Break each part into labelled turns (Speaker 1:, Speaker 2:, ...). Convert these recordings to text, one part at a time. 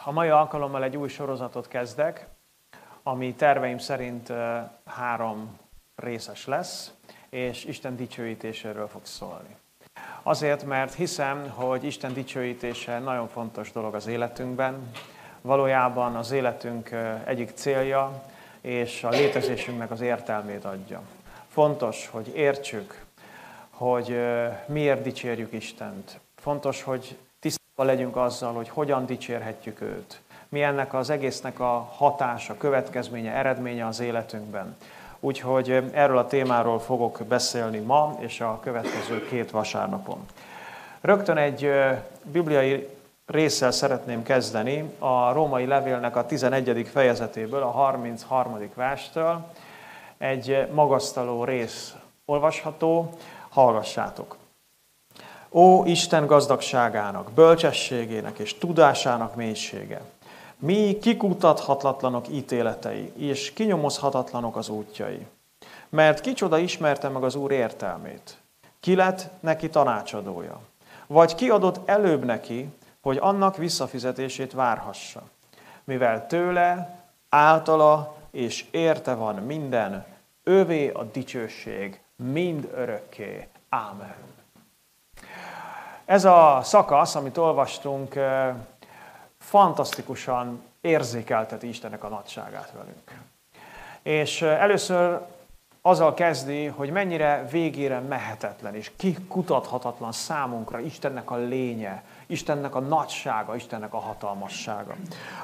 Speaker 1: A mai alkalommal egy új sorozatot kezdek, ami terveim szerint 3 részes lesz, és Isten dicsőítéséről fog szólni. Azért, mert hiszem, hogy Isten dicsőítése nagyon fontos dolog az életünkben. Valójában az életünk egyik célja, és a létezésünknek az értelmét adja. Fontos, hogy értsük, hogy miért dicsérjük Istent. Fontos, hogy tisztában legyünk azzal, hogy hogyan dicsérhetjük őt. Mi ennek az egésznek a hatása, következménye, eredménye az életünkben. Úgyhogy erről a témáról fogok beszélni ma, és a következő 2 vasárnapon. Rögtön egy bibliai résszel szeretném kezdeni, a római levélnek a 11. fejezetéből, a 33. verstől. Egy magasztaló rész olvasható, hallgassátok. Ó, Isten gazdagságának, bölcsességének és tudásának mélysége! Mi kikutathatatlanok ítéletei, és kinyomozhatatlanok az útjai. Mert kicsoda ismerte meg az Úr értelmét? Ki lett neki tanácsadója? Vagy ki adott előbb neki, hogy annak visszafizetését várhassa? Mivel tőle, általa és érte van minden, övé a dicsőség mind örökké. Ámen. Ez a szakasz, amit olvastunk, fantasztikusan érzékelteti Istennek a nagyságát velünk. És először azzal kezdi, hogy mennyire végére mehetetlen és kikutathatatlan számunkra Istennek a lénye, Istennek a nagysága, Istennek a hatalmassága.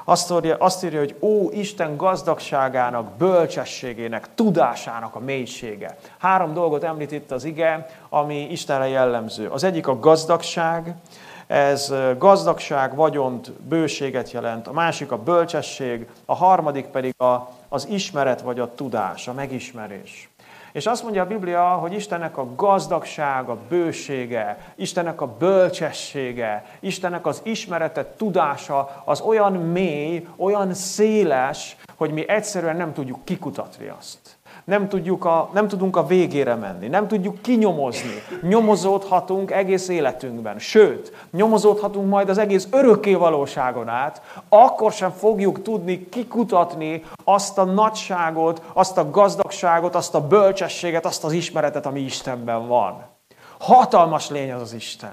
Speaker 1: Azt írja, hogy ó, Isten gazdagságának, bölcsességének, tudásának a mélysége. 3 dolgot említ itt az ige, ami Istenre jellemző. Az egyik a gazdagság, ez gazdagság, vagyont, bőséget jelent. A másik a bölcsesség, a harmadik pedig az ismeret vagy a tudás, a megismerés. És azt mondja a Biblia, hogy Istennek a gazdagsága, bősége, Istennek a bölcsessége, Istennek az ismerete, tudása az olyan mély, olyan széles, hogy mi egyszerűen nem tudjuk kikutatni azt. Nem tudunk a végére menni, nem tudjuk kinyomozni. Nyomozódhatunk egész életünkben, sőt, nyomozódhatunk majd az egész örökké valóságon át, akkor sem fogjuk tudni kikutatni azt a nagyságot, azt a gazdagságot, azt a bölcsességet, azt az ismeretet, ami Istenben van. Hatalmas lény az Isten.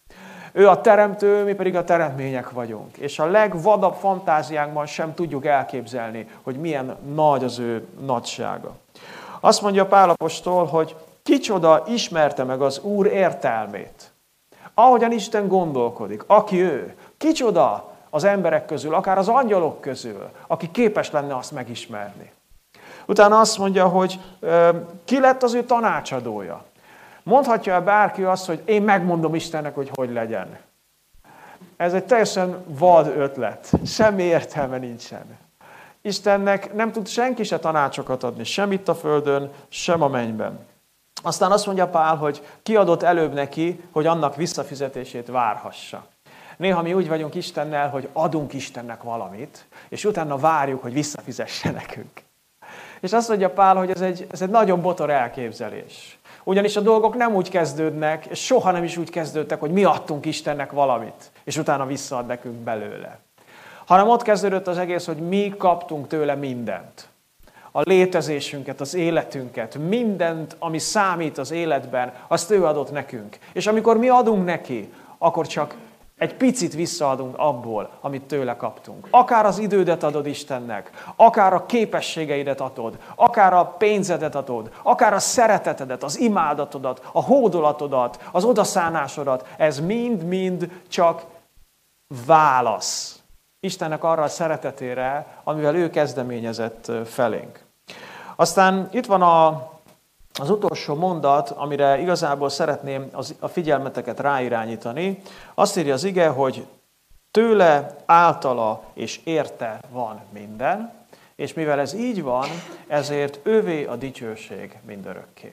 Speaker 1: Ő a teremtő, mi pedig a teremtmények vagyunk. És a legvadabb fantáziánkban sem tudjuk elképzelni, hogy milyen nagy az ő nagysága. Azt mondja Pál apostol, hogy kicsoda ismerte meg az Úr értelmét. Ahogyan Isten gondolkodik, aki ő, kicsoda az emberek közül, akár az angyalok közül, aki képes lenne azt megismerni. Utána azt mondja, hogy ki lett az ő tanácsadója. Mondhatja bárki azt, hogy én megmondom Istennek, hogy hogy legyen. Ez egy teljesen vad ötlet. Semmi értelme nincsen. Istennek nem tud senki se tanácsokat adni, sem itt a földön, sem a mennyben. Aztán azt mondja Pál, hogy ki adott előbb neki, hogy annak visszafizetését várhassa. Néha mi úgy vagyunk Istennel, hogy adunk Istennek valamit, és utána várjuk, hogy visszafizesse nekünk. És azt mondja Pál, hogy ez egy nagyon botor elképzelés. Ugyanis a dolgok nem úgy kezdődnek, és soha nem is úgy kezdődtek, hogy mi adtunk Istennek valamit, és utána visszaad nekünk belőle. Hanem ott kezdődött az egész, hogy mi kaptunk tőle mindent. A létezésünket, az életünket, mindent, ami számít az életben, azt ő adott nekünk. És amikor mi adunk neki, akkor csak egy picit visszaadunk abból, amit tőle kaptunk. Akár az idődet adod Istennek, akár a képességeidet adod, akár a pénzedet adod, akár a szeretetedet, az imádatodat, a hódolatodat, az odaszánásodat, ez mind-mind csak válasz Istennek arra a szeretetére, amivel ő kezdeményezett felénk. Aztán itt van az utolsó mondat, amire igazából szeretném a figyelmeteket ráirányítani. Azt írja az ige, hogy tőle, általa és érte van minden, és mivel ez így van, ezért ővé a dicsőség mindörökké.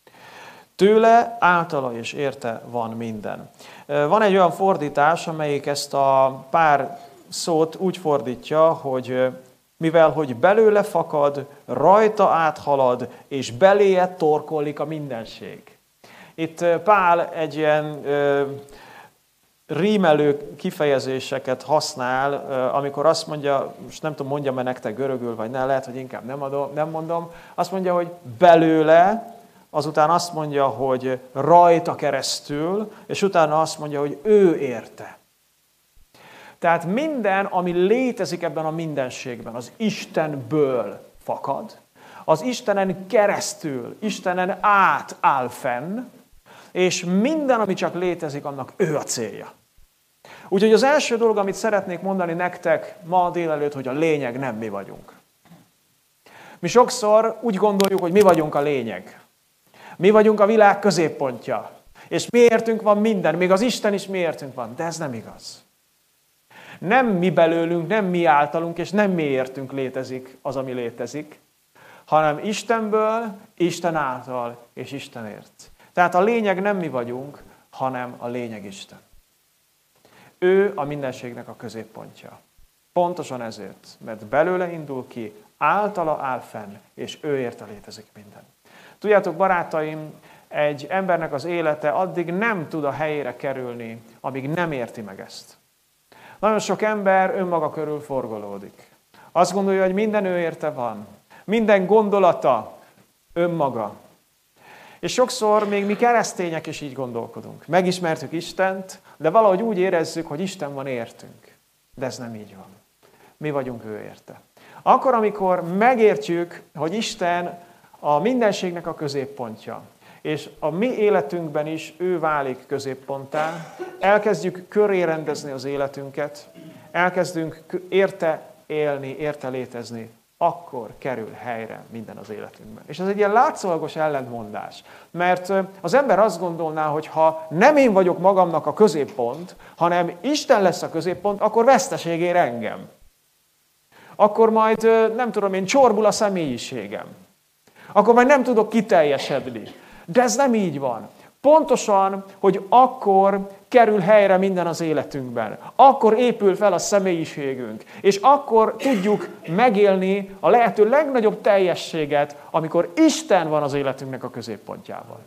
Speaker 1: Tőle, általa és érte van minden. Van egy olyan fordítás, amelyik ezt a pár szót úgy fordítja, hogy mivel hogy belőle fakad, rajta áthalad, és beléje torkollik a mindenség. Itt Pál egy ilyen rímelő kifejezéseket használ, amikor azt mondja, most nem tudom, mondjam-e nektek görögül, vagy ne, lehet, hogy inkább nem mondom, azt mondja, hogy belőle, azután azt mondja, hogy rajta keresztül, és utána azt mondja, hogy ő érte. Tehát minden, ami létezik ebben a mindenségben, az Istenből fakad, az Istenen keresztül, Istenen át áll fenn, és minden, ami csak létezik, annak ő a célja. Úgyhogy az első dolog, amit szeretnék mondani nektek ma délelőtt, hogy a lényeg nem mi vagyunk. Mi sokszor úgy gondoljuk, hogy mi vagyunk a lényeg. Mi vagyunk a világ középpontja. És miértünk van minden, még az Isten is miértünk van, de ez nem igaz. Nem mi belőlünk, nem mi általunk, és nem mi értünk létezik az, ami létezik, hanem Istenből, Isten által és Istenért. Tehát a lényeg nem mi vagyunk, hanem a lényeg Isten. Ő a mindenségnek a középpontja. Pontosan ezért, mert belőle indul ki, általa áll fenn, és ő érte létezik minden. Tudjátok, barátaim, egy embernek az élete addig nem tud a helyére kerülni, amíg nem érti meg ezt. Nagyon sok ember önmaga körül forgolódik. Azt gondolja, hogy minden ő érte van. Minden gondolata önmaga. És sokszor még mi keresztények is így gondolkodunk. Megismertük Istent, de valahogy úgy érezzük, hogy Isten van értünk. De ez nem így van. Mi vagyunk ő érte. Akkor, amikor megértjük, hogy Isten a mindenségnek a középpontja, és a mi életünkben is ő válik középponttá, elkezdjük köré rendezni az életünket, elkezdünk érte élni, érte létezni, akkor kerül helyre minden az életünkben. És ez egy ilyen látszólagos ellentmondás. Mert az ember azt gondolná, hogy ha nem én vagyok magamnak a középpont, hanem Isten lesz a középpont, akkor veszteség ér engem. Akkor majd, nem tudom én, csorbul a személyiségem. Akkor majd nem tudok kiteljesedni. De ez nem így van. Pontosan, hogy akkor kerül helyre minden az életünkben. Akkor épül fel a személyiségünk. És akkor tudjuk megélni a lehető legnagyobb teljességet, amikor Isten van az életünknek a középpontjában.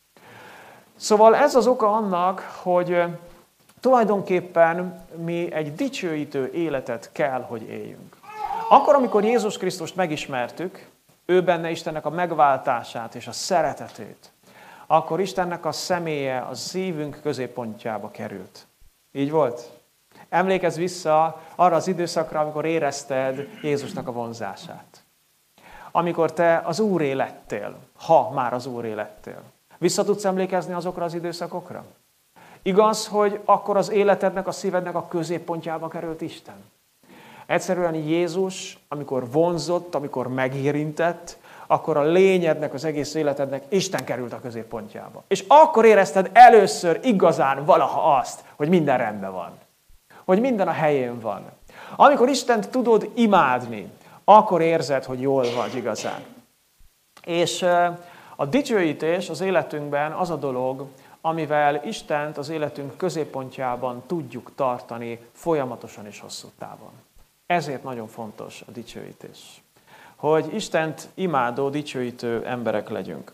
Speaker 1: Szóval ez az oka annak, hogy tulajdonképpen mi egy dicsőítő életet kell, hogy éljünk. Akkor, amikor Jézus Krisztust megismertük, ő benne Istennek a megváltását és a szeretetét, akkor Istennek a személye a szívünk középpontjába került. Így volt? Emlékezz vissza arra az időszakra, amikor érezted Jézusnak a vonzását. Amikor te az Úré lettél, ha már az Úré lettél. Vissza tudsz emlékezni azokra az időszakokra? Igaz, hogy akkor az életednek, a szívednek a középpontjába került Isten? Egyszerűen Jézus, amikor vonzott, amikor megérintett, akkor a lényednek, az egész életednek Isten került a középpontjába. És akkor érezted először igazán valaha azt, hogy minden rendben van. Hogy minden a helyén van. Amikor Istent tudod imádni, akkor érzed, hogy jól vagy igazán. És a dicsőítés az életünkben az a dolog, amivel Istent az életünk középpontjában tudjuk tartani folyamatosan és hosszú távon. Ezért nagyon fontos a dicsőítés. Hogy Istent imádó, dicsőítő emberek legyünk.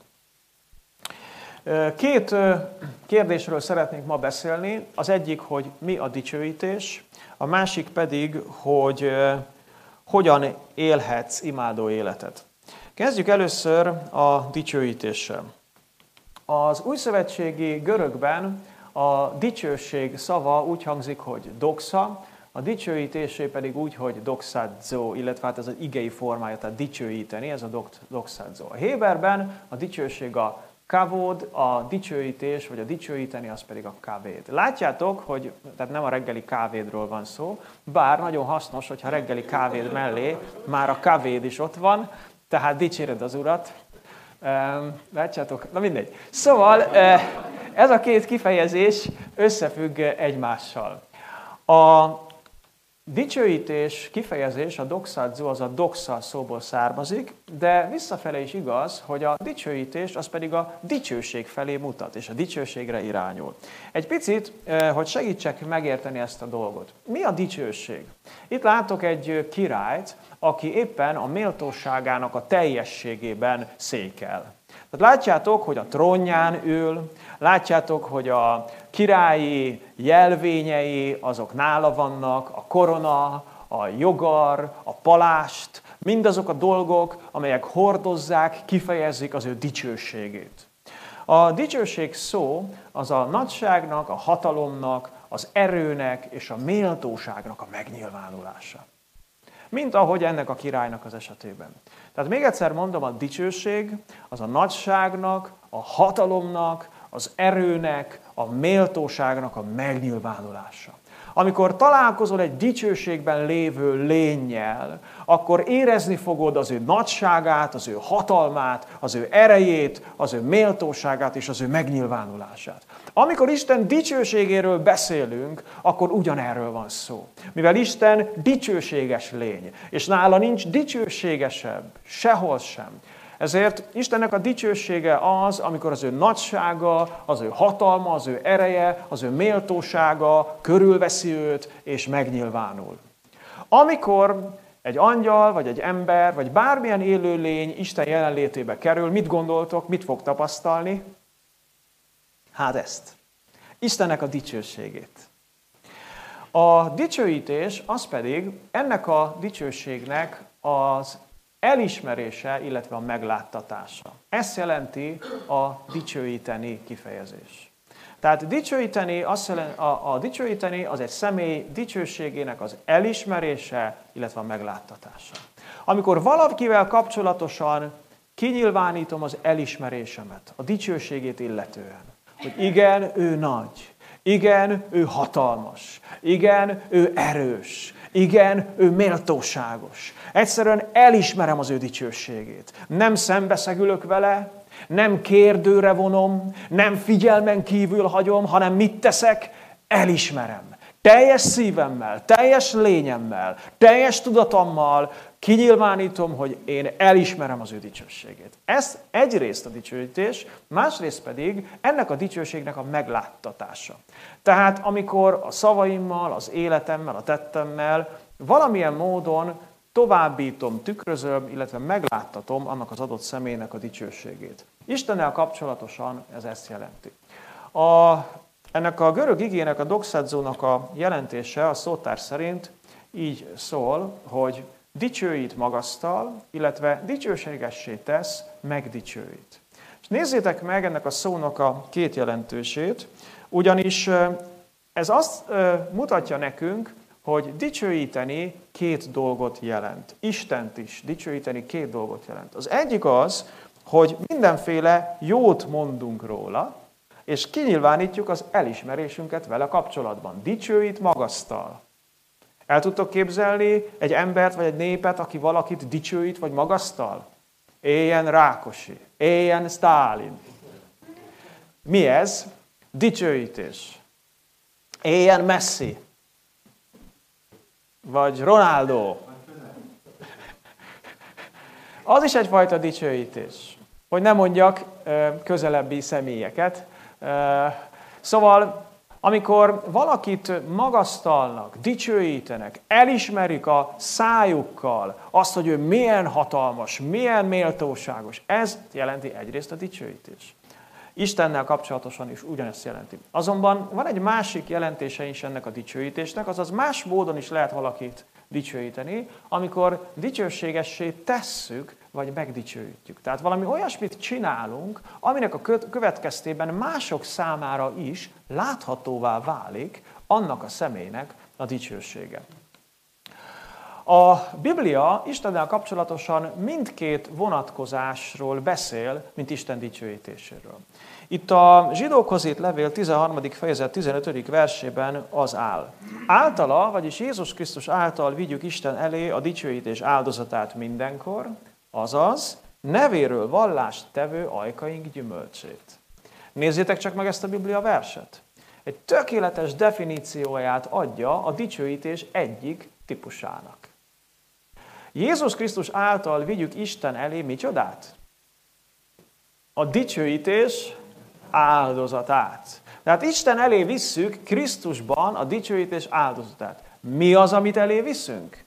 Speaker 1: Két kérdésről szeretnénk ma beszélni. Az egyik, hogy mi a dicsőítés, a másik pedig, hogy hogyan élhetsz imádó életet. Kezdjük először a dicsőítéssel. Az újszövetségi görögben a dicsőség szava úgy hangzik, hogy doxa, a dicsőítésé pedig úgy, hogy doxadzo, illetve hát ez az igei formája, tehát dicsőíteni, ez a doxadzo. A héberben a dicsőség a kavod, a dicsőítés, vagy a dicsőíteni, az pedig a kavéd. Látjátok, hogy tehát nem a reggeli kávédról van szó, bár nagyon hasznos, hogyha reggeli kávéd mellé már a kavéd is ott van, tehát dicséred az Urat. Látjátok? Na mindegy. Szóval ez a két kifejezés összefügg egymással. A dicsőítés kifejezés, a doxadzo, az a doxa szóból származik, de visszafele is igaz, hogy a dicsőítés az pedig a dicsőség felé mutat, és a dicsőségre irányul. Egy picit, hogy segítsek megérteni ezt a dolgot. Mi a dicsőség? Itt látok egy királyt, aki éppen a méltóságának a teljességében székel. Tehát látjátok, hogy a trónján ül, látjátok, hogy a királyi jelvényei, azok nála vannak, a korona, a jogar, a palást, mindazok a dolgok, amelyek hordozzák, kifejezik az ő dicsőségét. A dicsőség szó az a nagyságnak, a hatalomnak, az erőnek és a méltóságnak a megnyilvánulása. Mint ahogy ennek a királynak az esetében. Tehát még egyszer mondom, a dicsőség az a nagyságnak, a hatalomnak, az erőnek, a méltóságnak a megnyilvánulása. Amikor találkozol egy dicsőségben lévő lénnyel, akkor érezni fogod az ő nagyságát, az ő hatalmát, az ő erejét, az ő méltóságát és az ő megnyilvánulását. Amikor Isten dicsőségéről beszélünk, akkor ugyanerről van szó. Mivel Isten dicsőséges lény, és nála nincs dicsőségesebb, sehol sem. Ezért Istennek a dicsősége az, amikor az ő nagysága, az ő hatalma, az ő ereje, az ő méltósága körülveszi őt és megnyilvánul. Amikor egy angyal, vagy egy ember, vagy bármilyen élőlény Isten jelenlétébe kerül, mit gondoltok, mit fog tapasztalni? Hát ezt. Istennek a dicsőségét. A dicsőítés az pedig ennek a dicsőségnek az elismerése, illetve a megláttatása. Ezt jelenti a dicsőíteni kifejezés. Tehát dicsőíteni az egy személy dicsőségének az elismerése, illetve a megláttatása. Amikor valakivel kapcsolatosan kinyilvánítom az elismerésemet, a dicsőségét illetően, hogy igen, ő nagy, igen, ő hatalmas, igen, ő erős, igen, ő méltóságos. Egyszerűen elismerem az ő dicsőségét. Nem szembeszegülök vele, nem kérdőre vonom, nem figyelmen kívül hagyom, hanem mit teszek? Elismerem. Teljes szívemmel, teljes lényemmel, teljes tudatommal kinyilvánítom, hogy én elismerem az ő dicsőségét. Ez egyrészt a dicsőítés, másrészt pedig ennek a dicsőségnek a megláttatása. Tehát amikor a szavaimmal, az életemmel, a tettemmel valamilyen módon továbbítom, tükrözöm, illetve megláttatom annak az adott személynek a dicsőségét. Istennel kapcsolatosan ez ezt jelenti. Ennek a görög igének, a doxadzónak a jelentése a szótár szerint így szól, hogy dicsőít magasztal, illetve dicsőségessé tesz, megdicsőít. És nézzétek meg ennek a szónak a két jelentősét, ugyanis ez azt mutatja nekünk, hogy dicsőíteni két dolgot jelent. Istent is dicsőíteni két dolgot jelent. Az egyik az, hogy mindenféle jót mondunk róla, és kinyilvánítjuk az elismerésünket vele kapcsolatban. Dicsőít magasztal. El tudtok képzelni egy embert vagy egy népet, aki valakit dicsőít vagy magasztal? Éljen Rákosi, éljen Sztálin. Mi ez? Dicsőítés. Éljen Messi. Vagy Ronaldo. Az is egyfajta dicsőítés. Hogy nem mondjak közelebbi személyeket. Szóval, amikor valakit magasztalnak, dicsőítenek, elismerik a szájukkal azt, hogy ő milyen hatalmas, milyen méltóságos, ez jelenti egyrészt a dicsőítés. Istennel kapcsolatosan is ugyanezt jelenti. Azonban van egy másik jelentése is ennek a dicsőítésnek, azaz más módon is lehet valakit dicsőíteni, amikor dicsőségessé tesszük, vagy megdicsőítjük. Tehát valami olyasmit csinálunk, aminek a következtében mások számára is láthatóvá válik annak a személynek a dicsősége. A Biblia Istennel kapcsolatosan mindkét vonatkozásról beszél, mint Isten dicsőítéséről. Itt a Zsidókhoz írt levél 13. fejezet 15. versében az áll. Általa, vagyis Jézus Krisztus által vigyük Isten elé a dicsőítés áldozatát mindenkor, azaz nevéről vallást tevő ajkaink gyümölcsét. Nézzétek csak meg ezt a Biblia verset. Egy tökéletes definícióját adja a dicsőítés egyik típusának. Jézus Krisztus által vigyük Isten elé micsodát? A dicsőítés áldozatát. Tehát Isten elé visszük Krisztusban a dicsőítés áldozatát. Mi az, amit elé viszünk?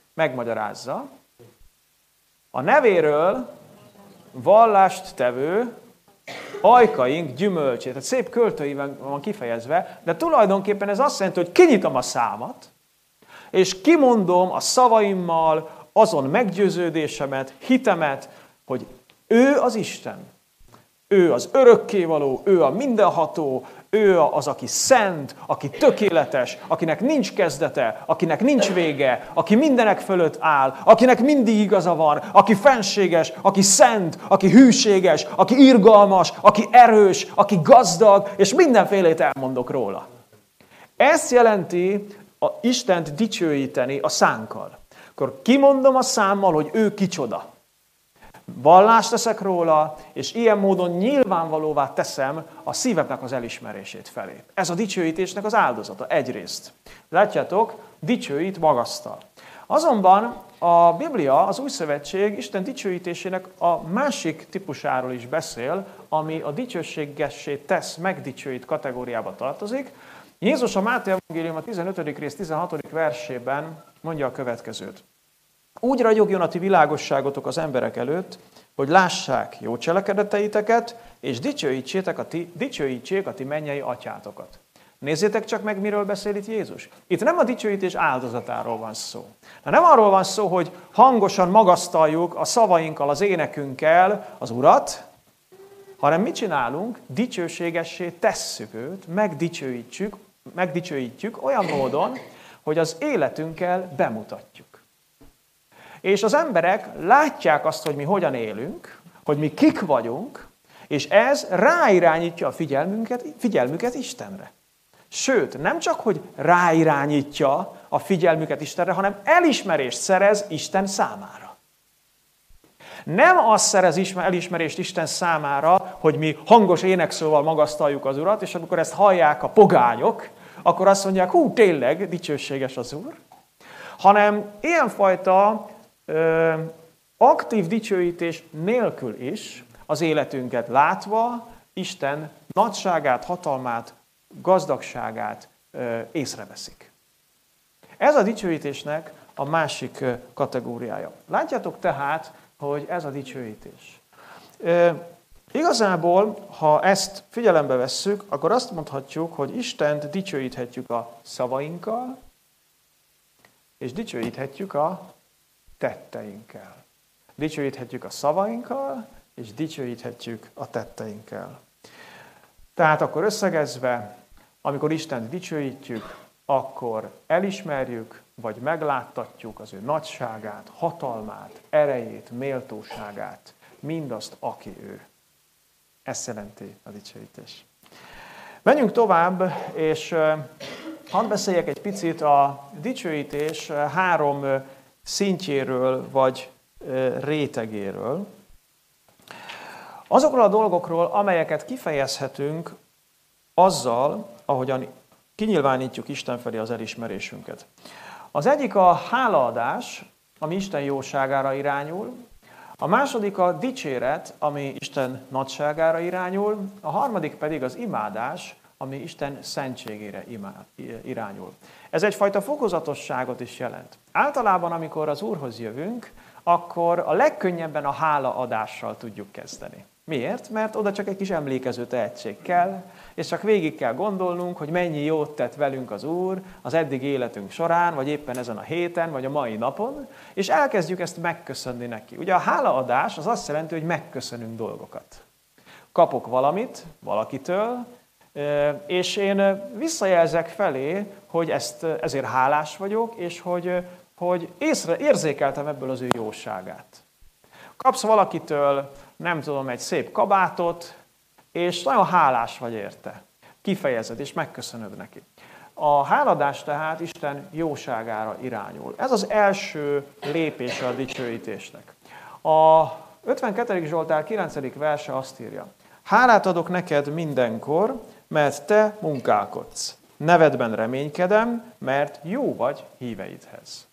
Speaker 1: Megmagyarázza. A nevéről vallást tevő ajkaink gyümölcsét. Tehát szép költőiben van kifejezve, de tulajdonképpen ez azt jelenti, hogy kinyitom a számat, és kimondom a szavaimmal azon meggyőződésemet, hitemet, hogy ő az Isten. Ő az örökkévaló, ő a mindenható, ő az, aki szent, aki tökéletes, akinek nincs kezdete, akinek nincs vége, aki mindenek fölött áll, akinek mindig igaza van, aki fenséges, aki szent, aki hűséges, aki irgalmas, aki erős, aki gazdag, és mindenfélét elmondok róla. Ezt jelenti a Istent dicsőíteni a szánkkal. Akkor kimondom a számmal, hogy ő kicsoda. Vallást teszek róla, és ilyen módon nyilvánvalóvá teszem a szívemnek az elismerését felé. Ez a dicsőítésnek az áldozata egyrészt. Látjátok, dicsőít, magasztal. Azonban a Biblia, az Új Szövetség Isten dicsőítésének a másik típusáról is beszél, ami a dicsőségessé tesz, megdicsőít kategóriába tartozik. Jézus a Máté Evangélium a 15. rész 16. versében mondja a következőt. Úgy ragyogjon a ti világosságotok az emberek előtt, hogy lássák jó cselekedeteiteket, és dicsőítsék a ti mennyei atyátokat. Nézzétek csak meg, miről beszél itt Jézus. Itt nem a dicsőítés áldozatáról van szó. Nem arról van szó, hogy hangosan magasztaljuk a szavainkkal, az énekünkkel az Urat, hanem mit csinálunk? Dicsőségessé tesszük őt, megdicsőítjük olyan módon, hogy az életünkkel bemutatjuk. És az emberek látják azt, hogy mi hogyan élünk, hogy mi kik vagyunk, és ez ráirányítja a figyelmüket Istenre. Sőt, nem csak, hogy ráirányítja a figyelmüket Istenre, hanem elismerést szerez Isten számára. Nem az szerez elismerést Isten számára, hogy mi hangos énekszóval magasztaljuk az Urat, és amikor ezt hallják a pogányok, akkor azt mondják, hú, tényleg dicsőséges az Úr, hanem ilyenfajta aktív dicsőítés nélkül is az életünket látva Isten nagyságát, hatalmát, gazdagságát észreveszik. Ez a dicsőítésnek a másik kategóriája. Látjátok tehát, hogy ez a dicsőítés. Igazából, ha ezt figyelembe vesszük, akkor azt mondhatjuk, hogy Istent dicsőíthetjük a szavainkkal, és dicsőíthetjük a tetteinkkel. Dicsőíthetjük a szavainkkal, és dicsőíthetjük a tetteinkkel. Tehát akkor összegezve, amikor Istent dicsőítjük, akkor elismerjük, vagy megláttatjuk az ő nagyságát, hatalmát, erejét, méltóságát, mindazt, aki ő. Ezt jelenti a dicsőítés. Menjünk tovább, és hadd beszéljek egy picit a dicsőítés 3 szintjéről, vagy rétegéről. Azokról a dolgokról, amelyeket kifejezhetünk azzal, ahogyan kinyilvánítjuk Isten felé az elismerésünket. Az egyik a hálaadás, ami Isten jóságára irányul, a második a dicséret, ami Isten nagyságára irányul, a harmadik pedig az imádás, ami Isten szentségére irányul. Ez egyfajta fokozatosságot is jelent. Általában, amikor az Úrhoz jövünk, akkor a legkönnyebben a hálaadással tudjuk kezdeni. Miért? Mert oda csak egy kis emlékező tehetség kell, és csak végig kell gondolnunk, hogy mennyi jót tett velünk az Úr az eddig életünk során, vagy éppen ezen a héten, vagy a mai napon, és elkezdjük ezt megköszönni neki. Ugye a hálaadás az azt jelenti, hogy megköszönünk dolgokat. Kapok valamit valakitől, és én visszajelzek felé, hogy ezért hálás vagyok, és hogy érzékeltem ebből az ő jóságát. Kapsz valakitől, nem tudom, egy szép kabátot, és nagyon hálás vagy érte. Kifejezed, és megköszönöd neki. A háladás tehát Isten jóságára irányul. Ez az első lépése a dicsőítésnek. A 52. Zsoltár 9. verse azt írja. Hálát adok neked mindenkor, mert te munkálkodsz. Nevedben reménykedem, mert jó vagy híveidhez.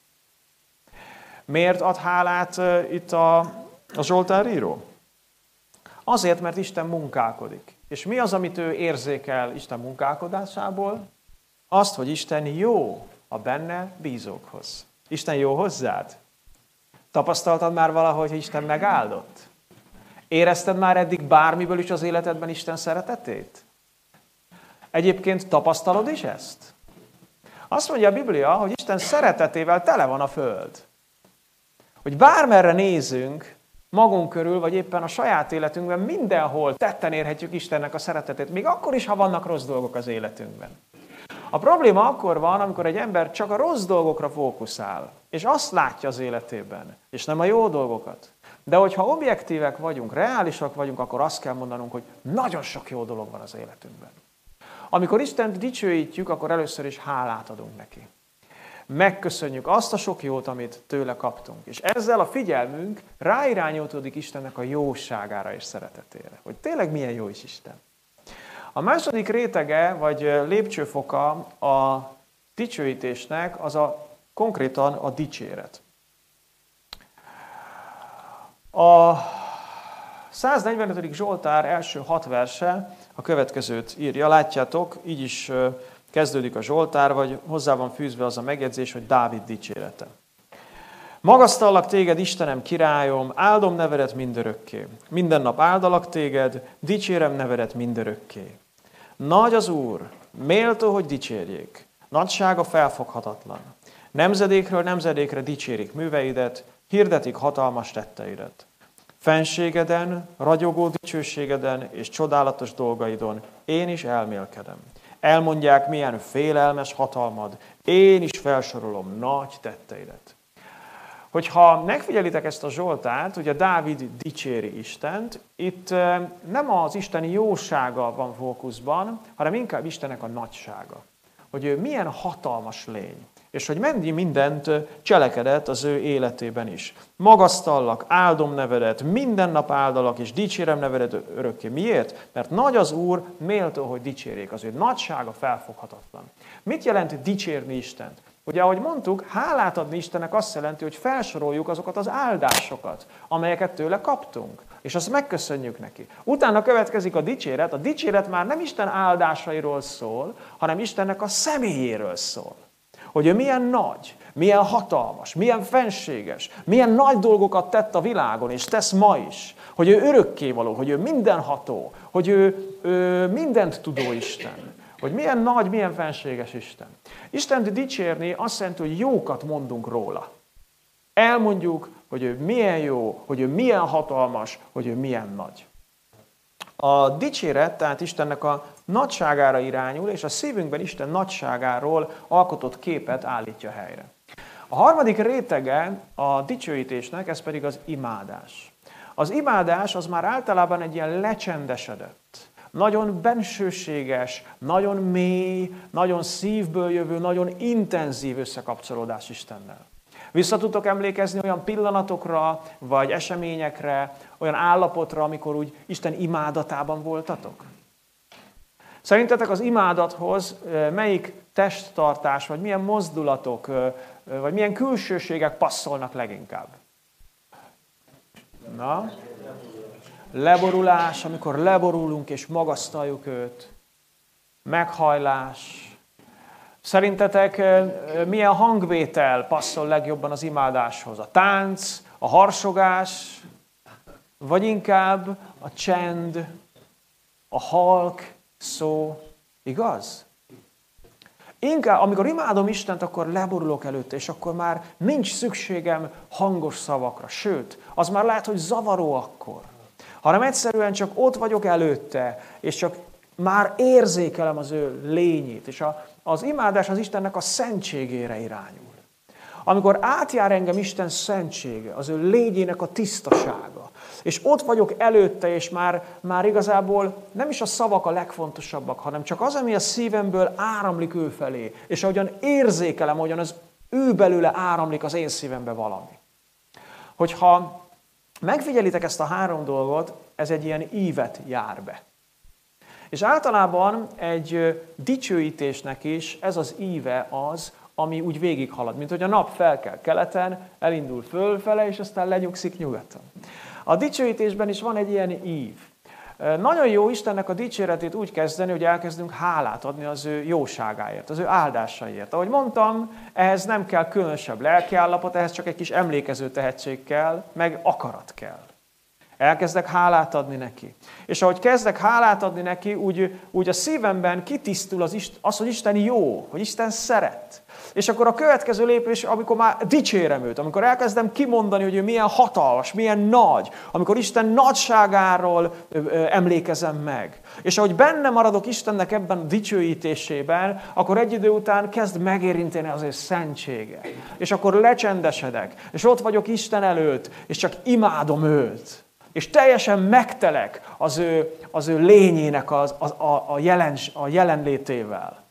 Speaker 1: Miért ad hálát itt a Zsoltáríró? Azért, mert Isten munkálkodik. És mi az, amit ő érzékel Isten munkálkodásából? Azt, hogy Isten jó a benne bízókhoz. Isten jó hozzád? Tapasztaltad már valahogy, hogy Isten megáldott? Érezted már eddig bármiből is az életedben Isten szeretetét? Egyébként tapasztalod is ezt? Azt mondja a Biblia, hogy Isten szeretetével tele van a föld. Hogy bármerre nézünk, magunk körül, vagy éppen a saját életünkben, mindenhol tetten érhetjük Istennek a szeretetét, még akkor is, ha vannak rossz dolgok az életünkben. A probléma akkor van, amikor egy ember csak a rossz dolgokra fókuszál, és azt látja az életében, és nem a jó dolgokat. De hogyha objektívek vagyunk, reálisak vagyunk, akkor azt kell mondanunk, hogy nagyon sok jó dolog van az életünkben. Amikor Istent dicsőítjük, akkor először is hálát adunk neki. Megköszönjük azt a sok jót, amit tőle kaptunk. És ezzel a figyelmünk ráirányolódik Istennek a jóságára és szeretetére. Hogy tényleg milyen jó is Isten. A második rétege, vagy lépcsőfoka a dicsőítésnek, az konkrétan a dicséret. A 145. Zsoltár első 6 verse a következőt írja. Látjátok, így is kezdődik a Zsoltár, vagy hozzá van fűzve az a megjegyzés, hogy Dávid dicsérete. Magasztallak téged, Istenem, királyom, áldom nevedet mindörökké. Minden nap áldalak téged, dicsérem nevedet mindörökké. Nagy az Úr, méltó, hogy dicsérjék. Nagysága felfoghatatlan. Nemzedékről nemzedékre dicsérik műveidet, hirdetik hatalmas tetteidet. Fenségeden, ragyogó dicsőségeden és csodálatos dolgaidon én is elmélkedem. Elmondják, milyen félelmes hatalmad, én is felsorolom nagy tetteidet. Hogyha megfigyelitek ezt a Zsoltárt, ugye Dávid dicséri Istent, itt nem az isteni jósága van fókuszban, hanem inkább Istennek a nagysága. Hogy ő milyen hatalmas lény, és hogy mennyi mindent cselekedett az ő életében is. Magasztallak, áldom nevedet, minden nap áldalak, és dicsérem nevedet örökké. Miért? Mert nagy az Úr, méltó, hogy dicsérjék. Az ő nagysága felfoghatatlan. Mit jelent dicsérni Istent? Ugye, ahogy mondtuk, hálát adni Istennek azt jelenti, hogy felsoroljuk azokat az áldásokat, amelyeket tőle kaptunk, és azt megköszönjük neki. Utána következik a dicséret már nem Isten áldásairól szól, hanem Istennek a személyéről szól. Hogy ő milyen nagy, milyen hatalmas, milyen fenséges, milyen nagy dolgokat tett a világon, és tesz ma is. Hogy ő örökkévaló, hogy ő mindenható, hogy ő mindent tudó Isten. Hogy milyen nagy, milyen fenséges Isten. Istent dicsérni azt jelenti, hogy jókat mondunk róla. Elmondjuk, hogy ő milyen jó, hogy ő milyen hatalmas, hogy ő milyen nagy. A dicséret, tehát Istennek a nagyságára irányul, és a szívünkben Isten nagyságáról alkotott képet állítja helyre. A harmadik rétege a dicsőítésnek, ez pedig az imádás. Az imádás az már általában egy ilyen lecsendesedett, nagyon bensőséges, nagyon mély, nagyon szívből jövő, nagyon intenzív összekapcsolódás Istennel. Vissza tudtok emlékezni olyan pillanatokra, vagy eseményekre, olyan állapotra, amikor úgy Isten imádatában voltatok? Szerintetek az imádathoz melyik testtartás, vagy milyen mozdulatok, vagy milyen külsőségek passzolnak leginkább? Na? Leborulás, amikor leborulunk és magasztaljuk őt. Meghajlás. Szerintetek milyen hangvétel passzol legjobban az imádáshoz? A tánc, a harsogás, vagy inkább a csend, a halk szó, igaz? Inkább, amikor imádom Istent, akkor leborulok előtte, és akkor már nincs szükségem hangos szavakra. Sőt, az már lehet, hogy zavaró akkor. Hanem egyszerűen csak ott vagyok előtte, és csak már érzékelem az ő lényét. És az imádás az Istennek a szentségére irányul. Amikor átjár engem Isten szentsége, az ő lényének a tisztasága, és ott vagyok előtte, és már igazából nem is a szavak a legfontosabbak, hanem csak az, ami a szívemből áramlik ő felé, és ahogyan érzékelem, ahogyan az ő belőle áramlik az én szívembe valami. Hogyha megfigyelitek ezt a három dolgot, ez egy ilyen ívet jár be. És általában egy dicsőítésnek is ez az íve az, ami úgy végighalad, mint hogy a nap felkel keleten, elindul fölfele, és aztán lenyugszik nyugaton. A dicsőítésben is van egy ilyen ív. Nagyon jó Istennek a dicséretét úgy kezdeni, hogy elkezdünk hálát adni az ő jóságáért, az ő áldásaiért. Ahogy mondtam, ehhez nem kell különösebb lelkiállapot, ehhez csak egy kis emlékező tehetség kell, meg akarat kell. Elkezdek hálát adni neki. És ahogy kezdek hálát adni neki, úgy a szívemben kitisztul az, hogy Isten jó, hogy Isten szeret. És akkor a következő lépés, amikor már dicsérem őt, amikor elkezdem kimondani, hogy ő milyen hatalmas, milyen nagy, amikor Isten nagyságáról emlékezem meg. És ahogy benne maradok Istennek ebben a dicsőítésében, akkor egy idő után kezd megérinteni az ő szentsége. És akkor lecsendesedek, és ott vagyok Isten előtt, és csak imádom őt. És teljesen megtelek az ő lényének a jelenlétével.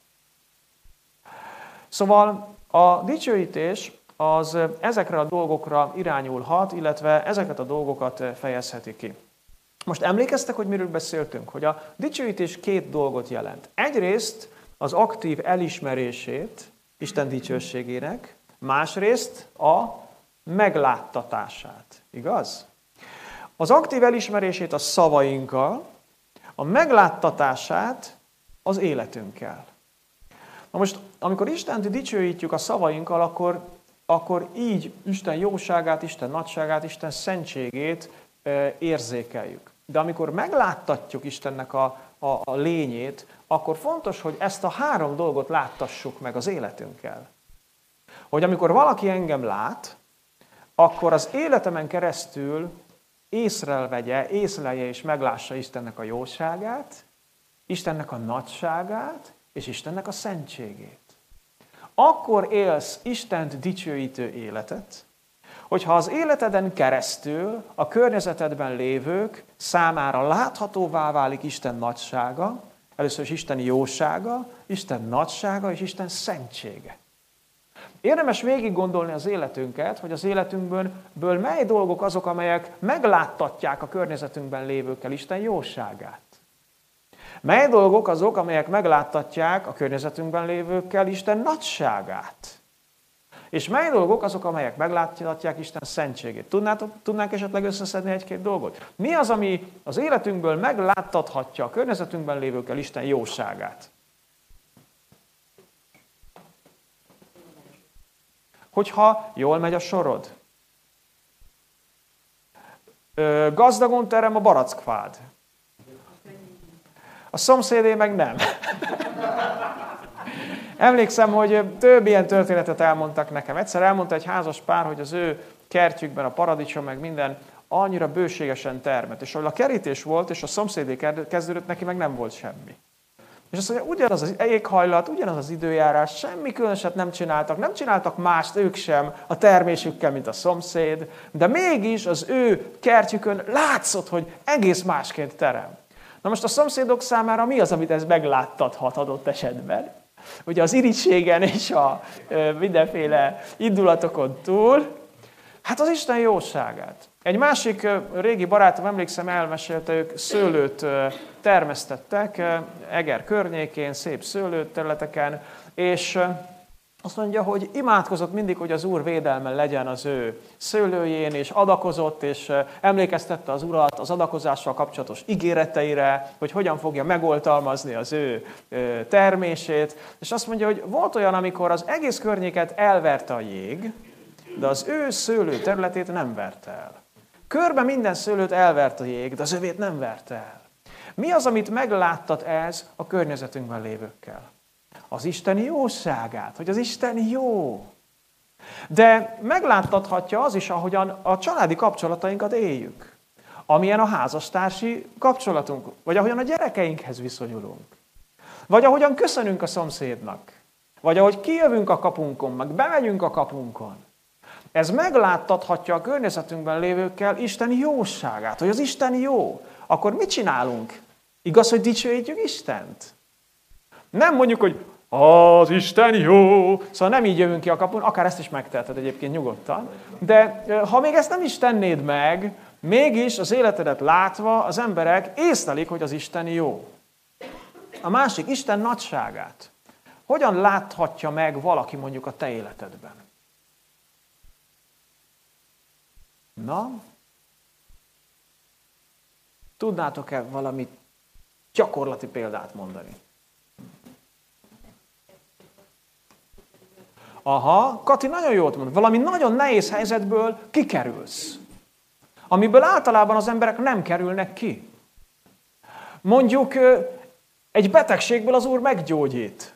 Speaker 1: Szóval a dicsőítés az ezekre a dolgokra irányulhat, illetve ezeket a dolgokat fejezheti ki. Most emlékeztek, hogy miről beszéltünk? Hogy a dicsőítés két dolgot jelent. Egyrészt az aktív elismerését Isten dicsőségének, másrészt a megláttatását. Igaz? Az aktív elismerését a szavainkkal, a megláttatását az életünkkel. Na most, amikor Istent dicsőítjük a szavainkkal, akkor így Isten jóságát, Isten nagyságát, Isten szentségét érzékeljük. De amikor megláttatjuk Istennek a lényét, akkor fontos, hogy ezt a három dolgot láttassuk meg az életünkkel. Hogy amikor valaki engem lát, akkor az életemen keresztül észlelje és meglássa Istennek a jóságát, Istennek a nagyságát, és Istennek a szentségét. Akkor élsz Istent dicsőítő életet, hogyha az életeden keresztül a környezetedben lévők számára láthatóvá válik Isten nagysága, először is Isten jósága, Isten nagysága és Isten szentsége. Érdemes végig gondolni az életünket, hogy az életünkből mely dolgok azok, amelyek megláttatják a környezetünkben lévőkkel Isten jóságát. Mely dolgok azok, amelyek megláttatják a környezetünkben lévőkkel Isten nagyságát. És mely dolgok azok, amelyek megláttatják Isten szentségét. Tudnánk esetleg összeszedni egy-két dolgot? Mi az, ami az életünkből megláttathatja a környezetünkben lévőkkel Isten jóságát? Hogyha jól megy a sorod. Gazdagon terem a barackfád. A szomszédé meg nem. Emlékszem, hogy több ilyen történetet elmondtak nekem. Egyszer elmondta egy házas pár, hogy az ő kertjükben a paradicsom meg minden annyira bőségesen termett. És ahol a kerítés volt, és a szomszédé kezdődött, neki meg nem volt semmi. És azt mondja, ugyanaz az éghajlat, ugyanaz az időjárás, semmi különöset nem csináltak mást ők sem a termésükkel, mint a szomszéd, de mégis az ő kertjükön látszott, hogy egész másként terem. Na most a szomszédok számára mi az, amit ez megláttathat adott esetben? Ugye az irigységen és a mindenféle indulatokon túl, hát az Isten jóságát. Egy másik régi barátom, emlékszem, elmesélte, ők szőlőt termesztettek Eger környékén, szép szőlőterületeken, és azt mondja, hogy imádkozott mindig, hogy az Úr védelme legyen az ő szőlőjén, és adakozott, és emlékeztette az Urat az adakozással kapcsolatos ígéreteire, hogy hogyan fogja megoltalmazni az ő termését. És azt mondja, hogy volt olyan, amikor az egész környéket elverte a jég, de az ő szőlő területét nem verte el. Körben minden szőlőt elvert a jég, de az övét nem verte el. Mi az, amit megláttat ez a környezetünkben lévőkkel? Az Isten jóságát, hogy az Isten jó. De megláttathatja az is, ahogyan a családi kapcsolatainkat éljük. Amilyen a házastársi kapcsolatunk, vagy ahogyan a gyerekeinkhez viszonyulunk. Vagy ahogyan köszönünk a szomszédnak. Vagy ahogy kijövünk a kapunkon, meg bemegyünk a kapunkon. Ez megláttathatja a környezetünkben lévőkkel Isten jóságát, hogy az Isten jó. Akkor mit csinálunk? Igaz, hogy dicsőítjük Istent? Nem mondjuk, hogy az Isten jó. Szóval nem így jövünk ki a kapun, akár ezt is megteheted egyébként nyugodtan. De ha még ezt nem is tennéd meg, mégis az életedet látva az emberek észlelik, hogy az Isten jó. A másik, Isten nagyságát. Hogyan láthatja meg valaki mondjuk a te életedben? Na? Tudnátok-e valami gyakorlati példát mondani? Aha, Kati nagyon jót mond. Valami nagyon nehéz helyzetből kikerülsz. amiből általában az emberek nem kerülnek ki. Mondjuk egy betegségből az Úr meggyógyít.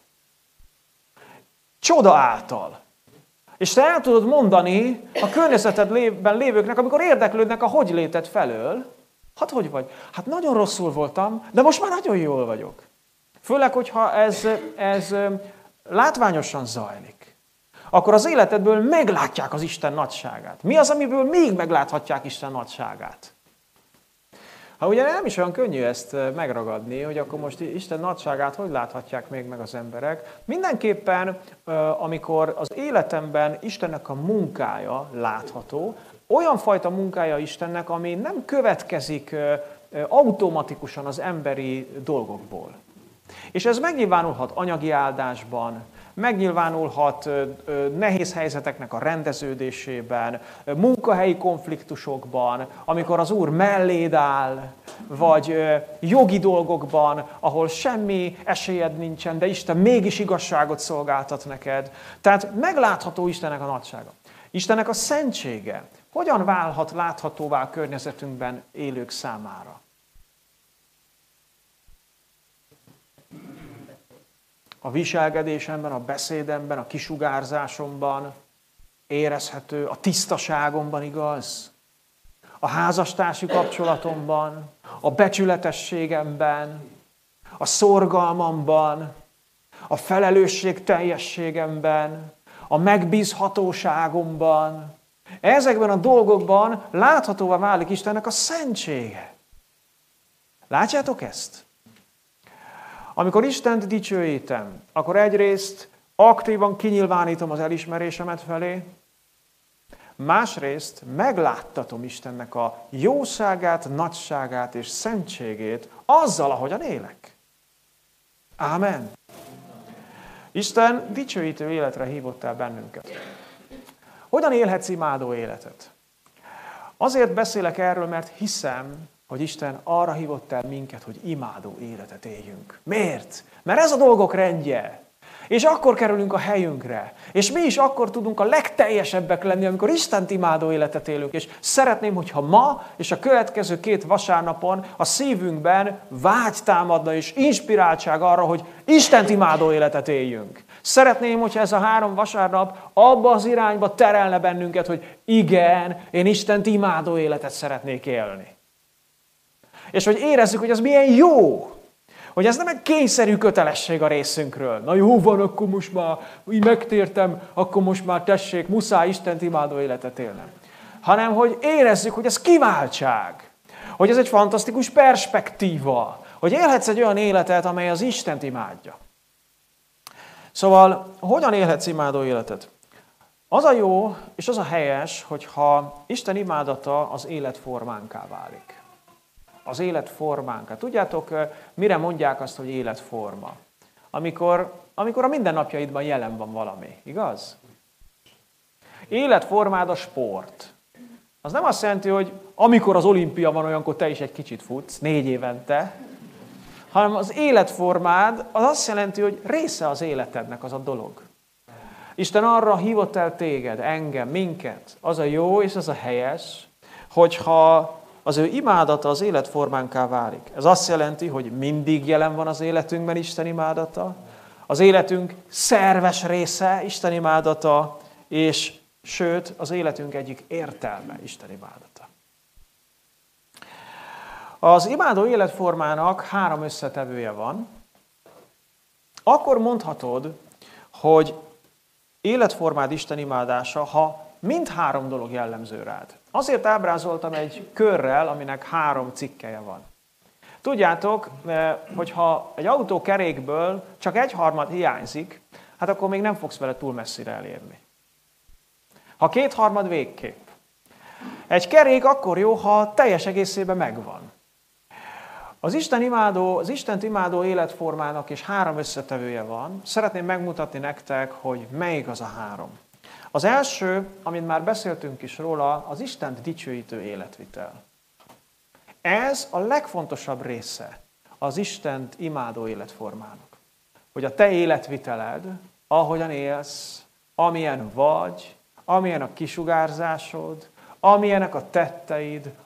Speaker 1: Csoda által. És te el tudod mondani a környezetedben lévőknek, amikor érdeklődnek a hogyléted felől, hát hogy vagy? Hát nagyon rosszul voltam, de most már nagyon jól vagyok. Főleg, hogyha ez látványosan zajlik. Akkor az életedből meglátják az Isten nagyságát. Mi az, amiből még megláthatják Isten nagyságát? Ha ugye nem is olyan könnyű ezt megragadni, hogy akkor most Isten nagyságát hogy láthatják még meg az emberek. Mindenképpen, amikor az életemben Istennek a munkája látható, olyan fajta munkája Istennek, ami nem következik automatikusan az emberi dolgokból. És ez megnyilvánulhat anyagi áldásban, megnyilvánulhat nehéz helyzeteknek a rendeződésében, munkahelyi konfliktusokban, amikor az Úr melléd áll, vagy jogi dolgokban, ahol semmi esélyed nincsen, de Isten mégis igazságot szolgáltat neked. Tehát meglátható Istennek a nagysága. Istennek a szentsége hogyan válhat láthatóvá a környezetünkben élők számára? A viselkedésemben, a beszédemben, a kisugárzásomban érezhető, a tisztaságomban, igaz? A házastársi kapcsolatomban, a becsületességemben, a szorgalmamban, a felelősségteljességemben, a megbízhatóságomban. Ezekben a dolgokban láthatóvá válik Istennek a szentsége. Látjátok ezt? Amikor Istent dicsőítem, akkor egyrészt aktívan kinyilvánítom az elismerésemet felé, másrészt megláttatom Istennek a jóságát, nagyságát és szentségét azzal, ahogyan élek. Ámen. Isten dicsőítő életre hívott el bennünket. Hogyan élhetsz imádó életet? Azért beszélek erről, mert hiszem, hogy Isten arra hívott el minket, hogy imádó életet éljünk. Miért? Mert ez a dolgok rendje. És akkor kerülünk a helyünkre. És mi is akkor tudunk a legteljesebbek lenni, amikor Istent imádó életet élünk. És szeretném, hogyha ma és a következő 2 vasárnapon a szívünkben vágy támadna és inspiráltság arra, hogy Istent imádó életet éljünk. Szeretném, hogyha ez a 3 vasárnap abba az irányba terelne bennünket, hogy igen, én Istent imádó életet szeretnék élni. És hogy érezzük, hogy az milyen jó. Hogy ez nem egy kényszerű kötelesség a részünkről. Na jó van, akkor most már így megtértem, akkor most már tessék, muszáj Istent imádó életet élnem. Hanem, hogy érezzük, hogy ez kiváltság. Hogy ez egy fantasztikus perspektíva. Hogy élhetsz egy olyan életet, amely az Istent imádja. Szóval, hogyan élhetsz imádó életet? Az a jó és az a helyes, hogyha Isten imádata az életformánká válik. Az életformánkat. Tudjátok, mire mondják azt, hogy életforma? Amikor a mindennapjaidban jelen van valami, igaz? Életformád a sport. Az nem azt jelenti, hogy amikor az olimpia van, olyankor te is egy kicsit futsz, 4 évente, hanem az életformád az azt jelenti, hogy része az életednek az a dolog. Isten arra hívott el téged, engem, minket. Az a jó és az a helyes, hogyha az ő imádata az életformánká válik. Ez azt jelenti, hogy mindig jelen van az életünkben Isten imádata, az életünk szerves része Isten imádata, és sőt, az életünk egyik értelme Isten imádata. Az imádó életformának 3 összetevője van. Akkor mondhatod, hogy életformád Isten imádása, ha mind 3 dolog jellemző rád. Azért ábrázoltam egy körrel, aminek 3 cikkelye van. Tudjátok, hogyha egy autó kerékből csak 1/3 hiányzik, hát akkor még nem fogsz vele túl messzire elérni. Ha 2/3 végképp. Egy kerék akkor jó, ha teljes egészében megvan. Az Istent imádó életformának is 3 összetevője van. Szeretném megmutatni nektek, hogy melyik az a 3. Az első, amit már beszéltünk is róla, az Istent dicsőítő életvitel. Ez a legfontosabb része az Istent imádó életformának. Hogy a te életviteled, ahogyan élsz, amilyen vagy, amilyen a kisugárzásod, amilyenek a tetteid,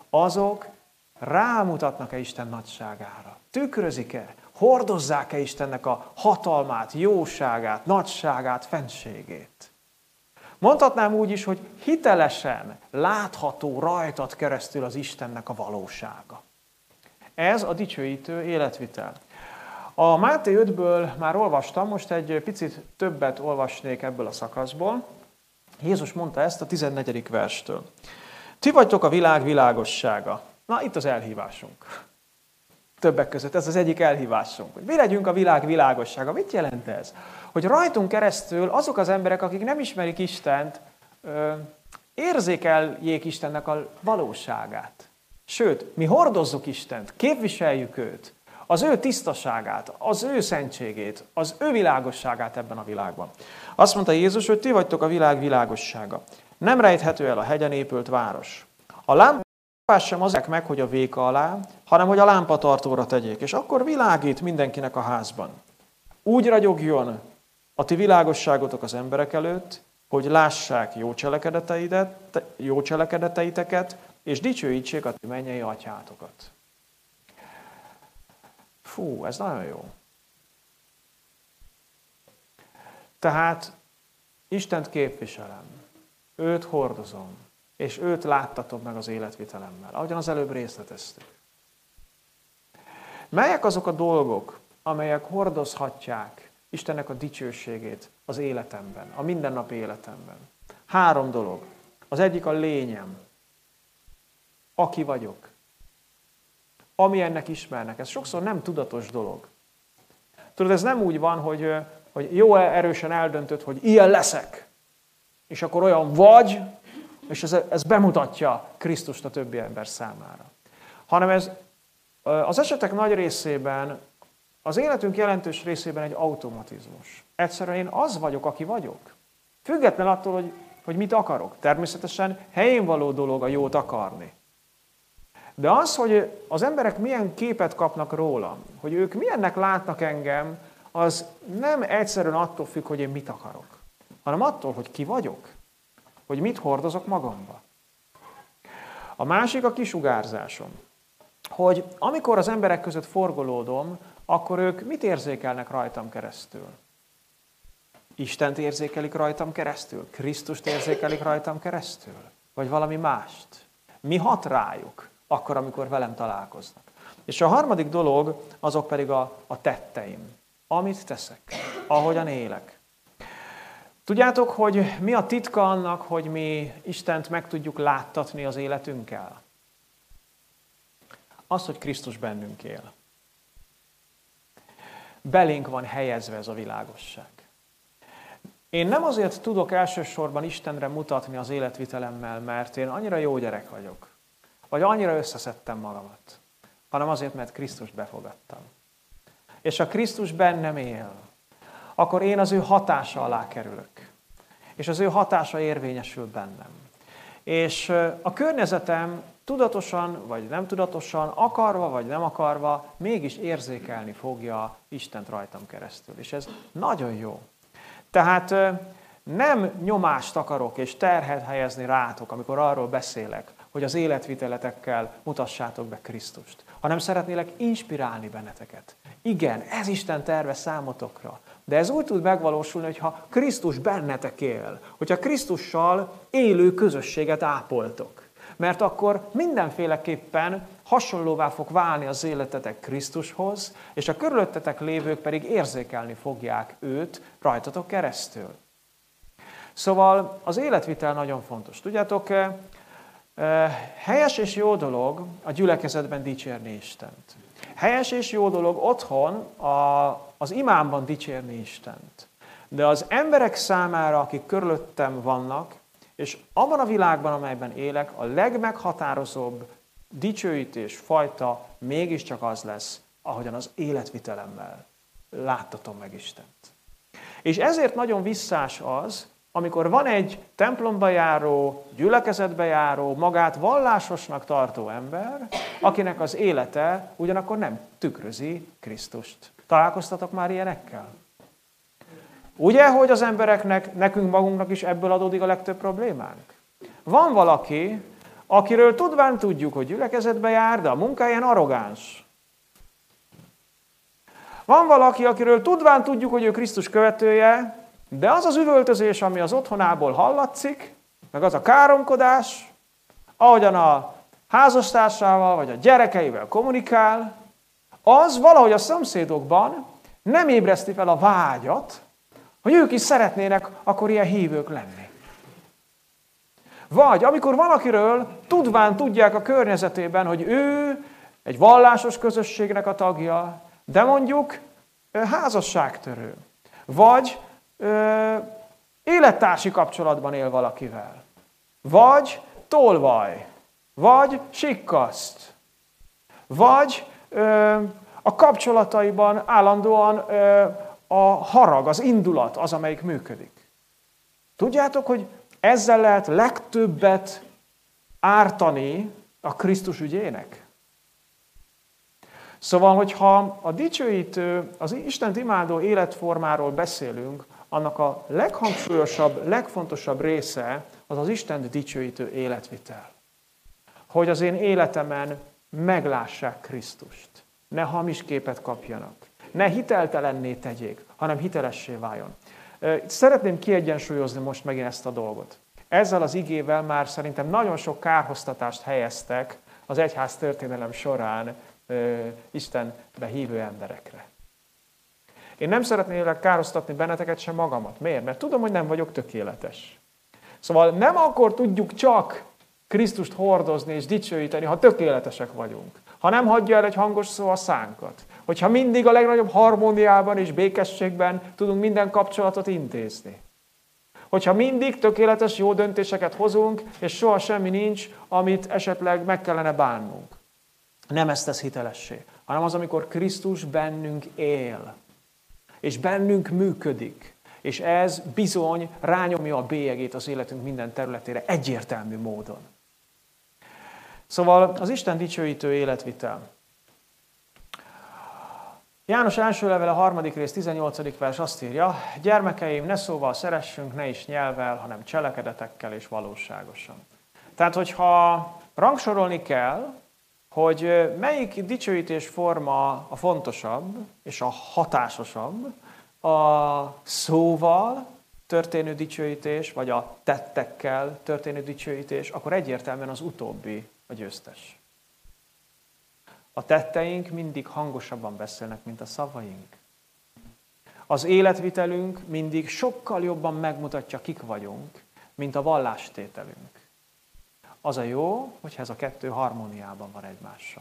Speaker 1: azok rámutatnak-e Isten nagyságára? Tükrözik-e? Hordozzák-e Istennek a hatalmát, jóságát, nagyságát, fenségét? Mondhatnám úgy is, hogy hitelesen látható rajtad keresztül az Istennek a valósága. Ez a dicsőítő életvitel. A Máté 5-ből már olvastam, most egy picit többet olvasnék ebből a szakaszból. Jézus mondta ezt a 14. verstől. Ti vagytok a világ világossága. Na, itt az elhívásunk. Többek között ez az egyik elhívásunk. Hogy mi legyünk a világ világossága. Mit jelent ez? Hogy rajtunk keresztül azok az emberek, akik nem ismerik Istent, érzékeljék Istennek a valóságát. Sőt, mi hordozzuk Istent, képviseljük őt, az ő tisztaságát, az ő szentségét, az ő világosságát ebben a világban. Azt mondta Jézus, hogy ti vagytok a világ világossága. Nem rejthető el a hegyen épült város. A lámpás sem azért meg, hogy a véka alá, hanem hogy a lámpatartóra tegyék, és akkor világít mindenkinek a házban. Úgy ragyogjon a ti világosságotok az emberek előtt, hogy lássák jó cselekedeteiteket, és dicsőítsék a ti mennyei atyátokat. Fú, ez nagyon jó. Tehát Istent képviselem, őt hordozom, és őt láttatom meg az életvitelemmel, ahogyan az előbb részleteztük. Melyek azok a dolgok, amelyek hordozhatják Istennek a dicsőségét az életemben, a mindennapi életemben? 3 dolog. Az egyik a lényem. Aki vagyok. Ami ennek ismernek. Ez sokszor nem tudatos dolog. Tudod, ez nem úgy van, hogy jó erősen eldöntöd, hogy ilyen leszek, és akkor olyan vagy, és ez bemutatja Krisztust a többi ember számára. Hanem ez az esetek nagy részében, az életünk jelentős részében egy automatizmus. Egyszerűen én az vagyok, aki vagyok. Független attól, hogy mit akarok. Természetesen helyén való dolog a jót akarni. De az, hogy az emberek milyen képet kapnak rólam, hogy ők milyennek látnak engem, az nem egyszerűen attól függ, hogy én mit akarok, hanem attól, hogy ki vagyok, hogy mit hordozok magamba. A másik a kisugárzásom, hogy amikor az emberek között forgolódom, akkor ők mit érzékelnek rajtam keresztül? Istent érzékelik rajtam keresztül? Krisztust érzékelik rajtam keresztül? Vagy valami mást? Mi hat rájuk akkor, amikor velem találkoznak? És a harmadik dolog, azok pedig a tetteim. Amit teszek, ahogyan élek. Tudjátok, hogy mi a titka annak, hogy mi Istent meg tudjuk láttatni az életünkkel? Az, hogy Krisztus bennünk él. Belénk van helyezve ez a világosság. Én nem azért tudok elsősorban Istenre mutatni az életvitelemmel, mert én annyira jó gyerek vagyok, vagy annyira összeszedtem magamat, hanem azért, mert Krisztust befogadtam. És ha Krisztus bennem él, akkor én az ő hatása alá kerülök. És az ő hatása érvényesül bennem. És a környezetem tudatosan, vagy nem tudatosan, akarva, vagy nem akarva, mégis érzékelni fogja Istent rajtam keresztül. És ez nagyon jó. Tehát nem nyomást akarok és terhet helyezni rátok, amikor arról beszélek, hogy az életviteletekkel mutassátok be Krisztust, hanem szeretnélek inspirálni benneteket. Igen, ez Isten terve számotokra, de ez úgy tud megvalósulni, hogyha Krisztus bennetek él, hogyha Krisztussal élő közösséget ápoltok. Mert akkor mindenféleképpen hasonlóvá fog válni az életetek Krisztushoz, és a körülöttetek lévők pedig érzékelni fogják őt rajtatok keresztül. Szóval az életvitel nagyon fontos. Tudjátok, helyes és jó dolog a gyülekezetben dicsérni Istent. Helyes és jó dolog otthon az imámban dicsérni Istent. De az emberek számára, akik körülöttem vannak, és abban a világban, amelyben élek, a legmeghatározóbb dicsőítés fajta mégiscsak az lesz, ahogyan az életvitelemmel láttatom meg Istent. És ezért nagyon visszás az, amikor van egy templomba járó, gyülekezetbe járó, magát vallásosnak tartó ember, akinek az élete ugyanakkor nem tükrözi Krisztust. Találkoztatok már ilyenekkel? Ugye, hogy az embereknek, nekünk magunknak is ebből adódik a legtöbb problémánk? Van valaki, akiről tudván tudjuk, hogy gyülekezetbe jár, de a munkáján arrogáns. Van valaki, akiről tudván tudjuk, hogy ő Krisztus követője, de az az üvöltözés, ami az otthonából hallatszik, meg az a káromkodás, ahogyan a házastársával vagy a gyerekeivel kommunikál, az valahogy a szomszédokban nem ébreszti fel a vágyat, hogy ők is szeretnének akkor ilyen hívők lenni. Vagy amikor valakiről tudván tudják a környezetében, hogy ő egy vallásos közösségnek a tagja, de mondjuk házasságtörő, vagy élettársi kapcsolatban él valakivel, vagy tolvaj, vagy sikkaszt, vagy a kapcsolataiban állandóan a harag, az indulat az, amelyik működik. Tudjátok, hogy ezzel lehet legtöbbet ártani a Krisztus ügyének? Szóval, hogyha a dicsőítő, az Istent imádó életformáról beszélünk, annak a leghangsúlyosabb, legfontosabb része az az Istent dicsőítő életvitel. Hogy az én életemen meglássák Krisztust. Ne hamis képet kapjanak. Ne hiteltelenné tegyék, hanem hitelessé váljon. Szeretném kiegyensúlyozni most megint ezt a dolgot. Ezzel az igével már szerintem nagyon sok kárhoztatást helyeztek az egyház történelem során Istenbe hívő emberekre. Én nem szeretnélek kárhoztatni benneteket, sem magamat. Miért? Mert tudom, hogy nem vagyok tökéletes. Szóval nem akkor tudjuk csak Krisztust hordozni és dicsőíteni, ha tökéletesek vagyunk. Ha nem hagyja el egy hangos szó a szánkat. Hogyha mindig a legnagyobb harmóniában és békességben tudunk minden kapcsolatot intézni. Hogyha mindig tökéletes jó döntéseket hozunk, és soha semmi nincs, amit esetleg meg kellene bánnunk. Nem ezt tesz hitelessé, hanem az, amikor Krisztus bennünk él, és bennünk működik, és ez bizony rányomja a bélyegét az életünk minden területére egyértelmű módon. Szóval az Isten dicsőítő életvitel. János első levele 3. rész 18. vers azt írja, gyermekeim, ne szóval szeressünk, ne is nyelvvel, hanem cselekedetekkel és valóságosan. Tehát, hogyha rangsorolni kell, hogy melyik dicsőítés forma a fontosabb és a hatásosabb, a szóval történő dicsőítés, vagy a tettekkel történő dicsőítés, akkor egyértelműen az utóbbi a győztes. A tetteink mindig hangosabban beszélnek, mint a szavaink. Az életvitelünk mindig sokkal jobban megmutatja, kik vagyunk, mint a vallástételünk. Az a jó, hogyha ez a kettő harmóniában van egymással.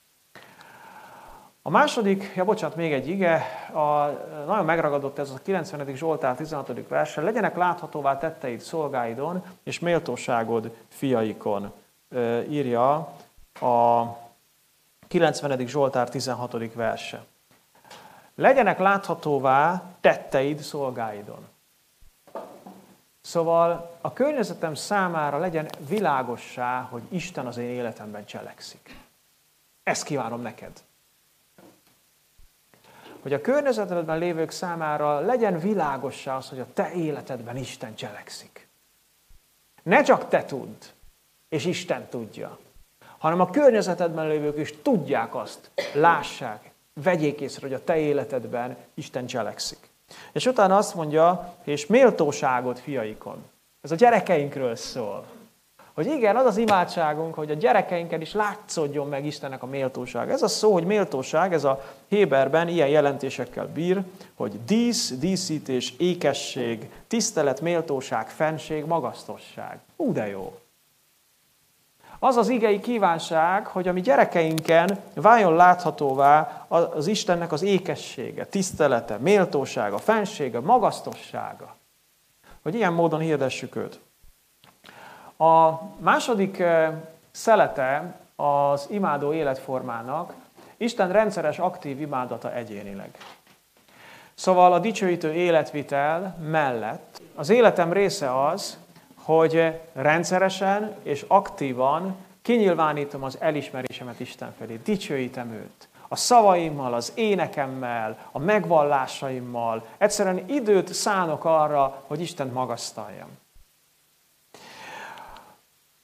Speaker 1: A második, még egy ige, nagyon megragadott ez a 90. Zsoltár 16. verse, legyenek láthatóvá tetteid szolgáidon, és méltóságod fiaikon, írja a 90. Zsoltár 16. verse. Legyenek láthatóvá tetteid szolgáidon. Szóval a környezetem számára legyen világossá, hogy Isten az én életemben cselekszik. Ezt kívánom neked. Hogy a környezetedben lévők számára legyen világossá az, hogy a te életedben Isten cselekszik. Ne csak te tudd, és Isten tudja, hanem a környezetedben lévők is tudják azt, lássák, vegyék észre, hogy a te életedben Isten cselekszik. És utána azt mondja, és méltóságot fiaikon. Ez a gyerekeinkről szól. Hogy igen, az az imádságunk, hogy a gyerekeinken is látszódjon meg Istennek a méltóság. Ez a szó, hogy méltóság, ez a héberben ilyen jelentésekkel bír, hogy dísz, díszítés, ékesség, tisztelet, méltóság, fenség, magasztosság. De jó! Az az igei kívánság, hogy a mi gyerekeinken váljon láthatóvá az Istennek az ékessége, tisztelete, méltósága, fensége, magasztossága. Hogy ilyen módon hirdessük őt. A második szelete az imádó életformának Isten rendszeres, aktív imádata egyénileg. Szóval a dicsőítő életvitel mellett az életem része az, hogy rendszeresen és aktívan kinyilvánítom az elismerésemet Isten felé. Dicsőítem őt. A szavaimmal, az énekemmel, a megvallásaimmal. Egyszerűen időt szánok arra, hogy Istent magasztaljam.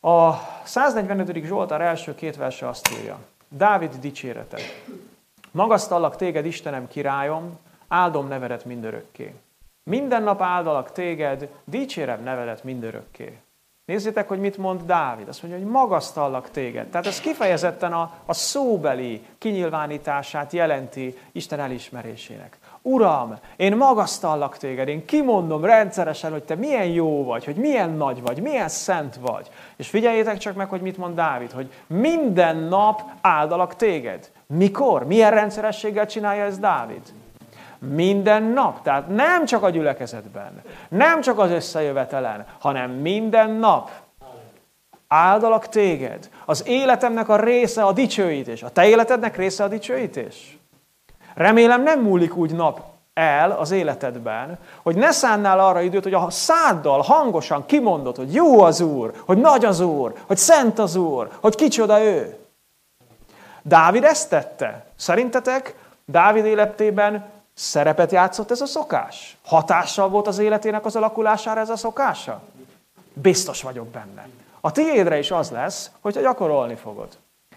Speaker 1: A 145. Zsoltár első 2 verse azt írja. Dávid dicsérete. Magasztallak téged, Istenem, királyom, áldom nevedet mindörökké. Minden nap áldalak téged, dicsérem nevedet mindörökké. Nézzétek, hogy mit mond Dávid. Azt mondja, hogy magasztallak téged. Tehát ez kifejezetten a szóbeli kinyilvánítását jelenti Isten elismerésének. Uram, én magasztallak téged, én kimondom rendszeresen, hogy te milyen jó vagy, hogy milyen nagy vagy, milyen szent vagy. És figyeljétek csak meg, hogy mit mond Dávid, hogy minden nap áldalak téged. Mikor? Milyen rendszerességgel csinálja ez Dávid? Minden nap, tehát nem csak a gyülekezetben, nem csak az összejövetelen, hanem minden nap áldalak téged. Az életemnek a része a dicsőítés. A te életednek része a dicsőítés? Remélem nem múlik úgy nap el az életedben, hogy ne szánnál arra időt, hogy a száddal hangosan kimondod, hogy jó az Úr, hogy nagy az Úr, hogy szent az Úr, hogy kicsoda ő. Dávid ezt tette. Szerintetek Dávid életében szerepet játszott ez a szokás? Hatással volt az életének az alakulására ez a szokása? Biztos vagyok benne. A tiédre is az lesz, hogy gyakorolni fogod.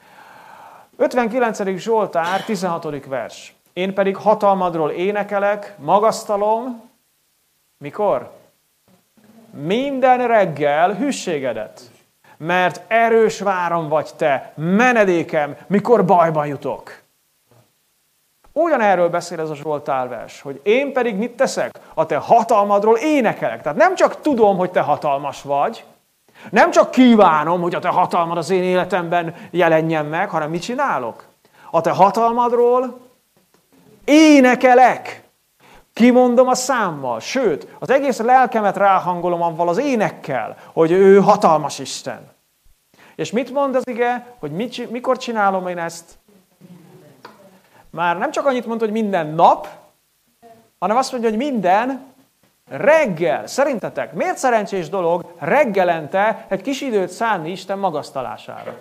Speaker 1: 59. Zsoltár, 16. vers. Én pedig hatalmadról énekelek, magasztalom. Mikor? Minden reggel hűségedet. Mert erős váram vagy te, menedékem, mikor bajba jutok. Ugyanerről beszél ez a Zsoltárvers, hogy én pedig mit teszek? A te hatalmadról énekelek. Tehát nem csak tudom, hogy te hatalmas vagy, nem csak kívánom, hogy a te hatalmad az én életemben jelenjen meg, hanem mit csinálok? A te hatalmadról énekelek. Kimondom a számmal, sőt, az egész lelkemet ráhangolom avval az énekkel, hogy ő hatalmas Isten. És mit mond az ige, hogy mikor csinálom én ezt? Már nem csak annyit mond, hogy minden nap, hanem azt mondja, hogy minden reggel. Szerintetek miért szerencsés dolog reggelente egy kis időt szánni Isten magasztalására?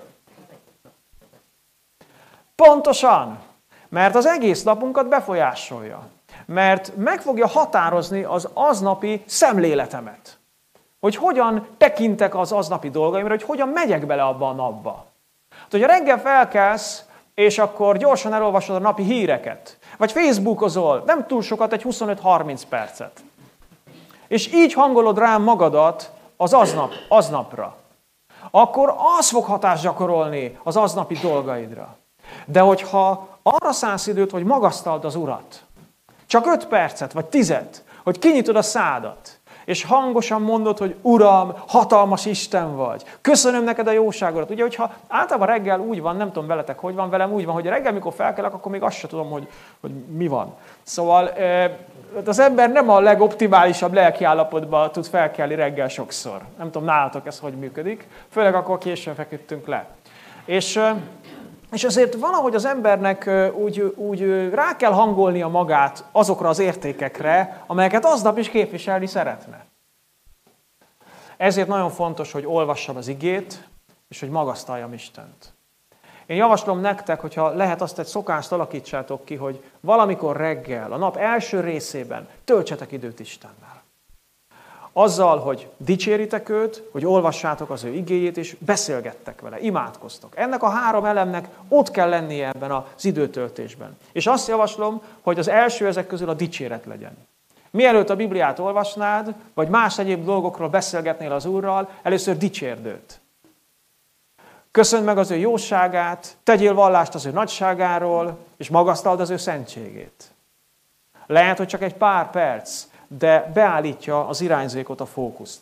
Speaker 1: Pontosan, mert az egész napunkat befolyásolja. Mert meg fogja határozni az aznapi szemléletemet. Hogy hogyan tekintek az aznapi dolgaimra, hogy hogyan megyek bele abba a napba. Hát, hogyha reggel felkelsz, és akkor gyorsan elolvasod a napi híreket. Vagy Facebookozol, nem túl sokat, egy 25-30 percet. És így hangolod rám magadat az aznapra. Akkor az fog hatást gyakorolni az aznapi dolgaidra. De hogyha arra szánsz időt, hogy magasztald az Urat, csak 5 percet, vagy 10, hogy kinyitod a szádat, és hangosan mondod, hogy Uram, hatalmas Isten vagy. Köszönöm neked a jóságodat. Ugye, hogyha általában reggel úgy van, nem tudom veletek, hogy van, velem úgy van, hogy reggel, mikor felkelek, akkor még azt sem tudom, hogy mi van. Szóval az ember nem a legoptimálisabb lelkiállapotban tud felkelni reggel sokszor. Nem tudom, nálatok ez hogy működik. Főleg akkor későn feküdtünk le. És azért valahogy az embernek úgy rá kell hangolnia magát azokra az értékekre, amelyeket aznap is képviselni szeretne. Ezért nagyon fontos, hogy olvassam az igét, és hogy magasztaljam Istent. Én javaslom nektek, hogyha lehet azt egy szokást alakítsátok ki, hogy valamikor reggel, a nap első részében töltsetek időt Istennel. Azzal, hogy dicséritek őt, hogy olvassátok az ő igéjét, és beszélgettek vele, imádkoztok. Ennek a 3 elemnek ott kell lennie ebben az időtöltésben. És azt javaslom, hogy az első ezek közül a dicséret legyen. Mielőtt a Bibliát olvasnád, vagy más egyéb dolgokról beszélgetnél az Úrral, először dicsérd őt. Köszönd meg az ő jóságát, tegyél vallást az ő nagyságáról, és magasztald az ő szentségét. Lehet, hogy csak egy pár perc, de beállítja az irányzékot, a fókuszt.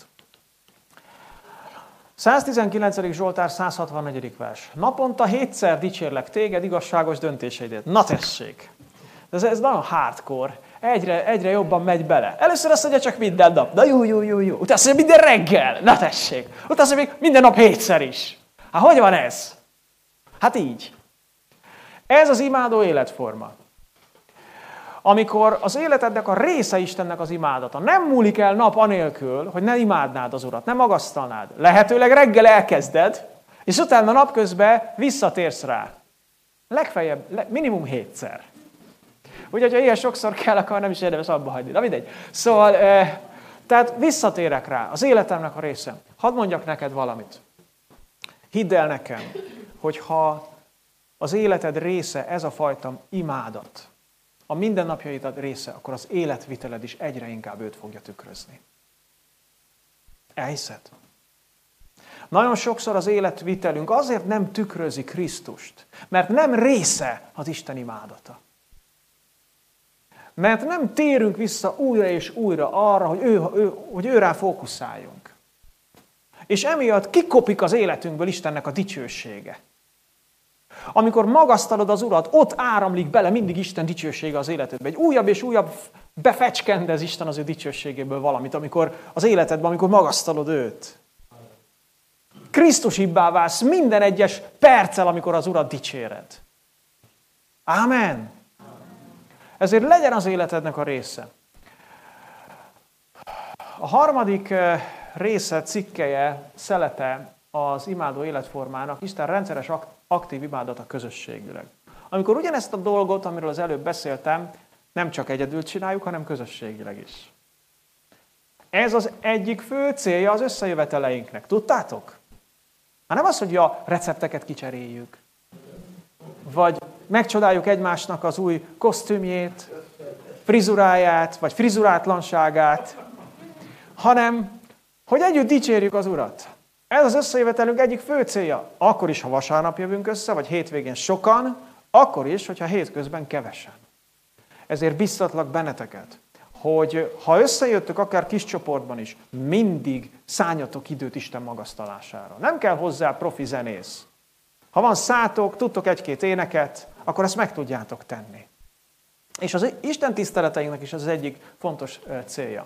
Speaker 1: 119. Zsoltár, 164. vers. Naponta 7-szer dicsérlek téged igazságos döntéseidet. Na tessék! Ez nagyon hardcore. Egyre jobban megy bele. Először azt mondja csak minden nap. Na jó. Utána azt mondja minden reggel. Na tessék! Utána azt mondja minden nap 7-szer is. Hát hogy van ez? Hát így. Ez az imádó életforma. Amikor az életednek a része Istennek az imádata. Nem múlik el nap anélkül, hogy ne imádnád az Urat, ne magasztalnád. Lehetőleg reggel elkezded, és utána napközben visszatérsz rá. Legfeljebb, minimum 7-szer. Úgyhogy, ha ilyen sokszor kell, akkor nem is érdemes abba hagyni. Na mindegy. Szóval, tehát visszatérek rá, az életemnek a része. Hadd mondjak neked valamit. Hidd el nekem, hogyha az életed része ez a fajta imádat, a mindennapjaid része, akkor az életviteled is egyre inkább őt fogja tükrözni. Elhiszed? Nagyon sokszor az életvitelünk azért nem tükrözi Krisztust, mert nem része az Isten imádata. Mert nem térünk vissza újra és újra arra, hogy ő rá fókuszáljunk. És emiatt kikopik az életünkből Istennek a dicsősége. Amikor magasztalod az Urat, ott áramlik bele mindig Isten dicsősége az életedbe. Egy újabb és újabb befecskendez Isten az ő dicsőségéből valamit, amikor az életedben, amikor magasztalod őt. Krisztusibbá válsz minden egyes perccel, amikor az Urat dicséred. Ámen. Ezért legyen az életednek a része. A harmadik része, cikkelye, szelete az imádó életformának Isten rendszeres aktív imádata közösségileg. Amikor ugyanezt a dolgot, amiről az előbb beszéltem, nem csak egyedül csináljuk, hanem közösségileg is. Ez az egyik fő célja az összejöveteleinknek. Tudtátok? Hát nem az, hogy a recepteket kicseréljük, vagy megcsodáljuk egymásnak az új kosztümjét, frizuráját, vagy frizurátlanságát, hanem, hogy együtt dicsérjük az Urat. Ez az összejövetelünk egyik fő célja. Akkor is, ha vasárnap jövünk össze, vagy hétvégén sokan, akkor is, hogyha hétközben kevesen. Ezért biztatlak benneteket, hogy ha összejöttök akár kis csoportban is, mindig szálljatok időt Isten magasztalására. Nem kell hozzá profi zenész. Ha van szátok, tudtok egy-két éneket, akkor ezt meg tudjátok tenni. És az Isten tiszteleteinknek is az egyik fontos célja.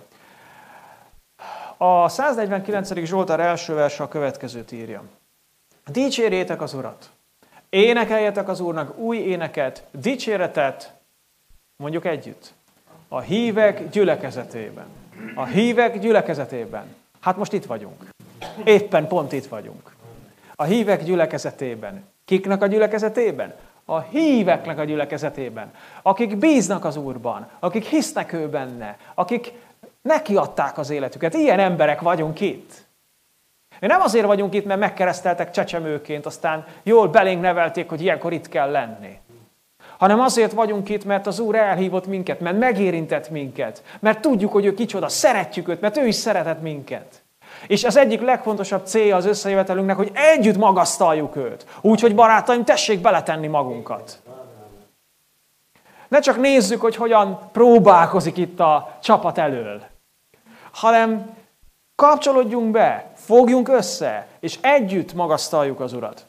Speaker 1: A 149. Zsoltár első verse a következőt írja. Dicsérjétek az Urat! Énekeljetek az Úrnak új éneket, dicséretet, mondjuk együtt, a hívek gyülekezetében. A hívek gyülekezetében. Hát most itt vagyunk. Éppen pont itt vagyunk. A hívek gyülekezetében. Kiknek a gyülekezetében? A híveknek a gyülekezetében. Akik bíznak az Úrban, akik hisznek ő benne, akik nekiadták az életüket. Ilyen emberek vagyunk itt. Mi nem azért vagyunk itt, mert megkereszteltek csecsemőként, aztán jól belénk nevelték, hogy ilyenkor itt kell lenni. Hanem azért vagyunk itt, mert az Úr elhívott minket, mert megérintett minket, mert tudjuk, hogy ő kicsoda, szeretjük őt, mert ő is szeretett minket. És az egyik legfontosabb célja az összejövetelünknek, hogy együtt magasztaljuk őt. Úgyhogy barátaim, tessék beletenni magunkat. Ne csak nézzük, hogy hogyan próbálkozik itt a csapat elől, hanem kapcsolódjunk be, fogjunk össze, és együtt magasztaljuk az Urat.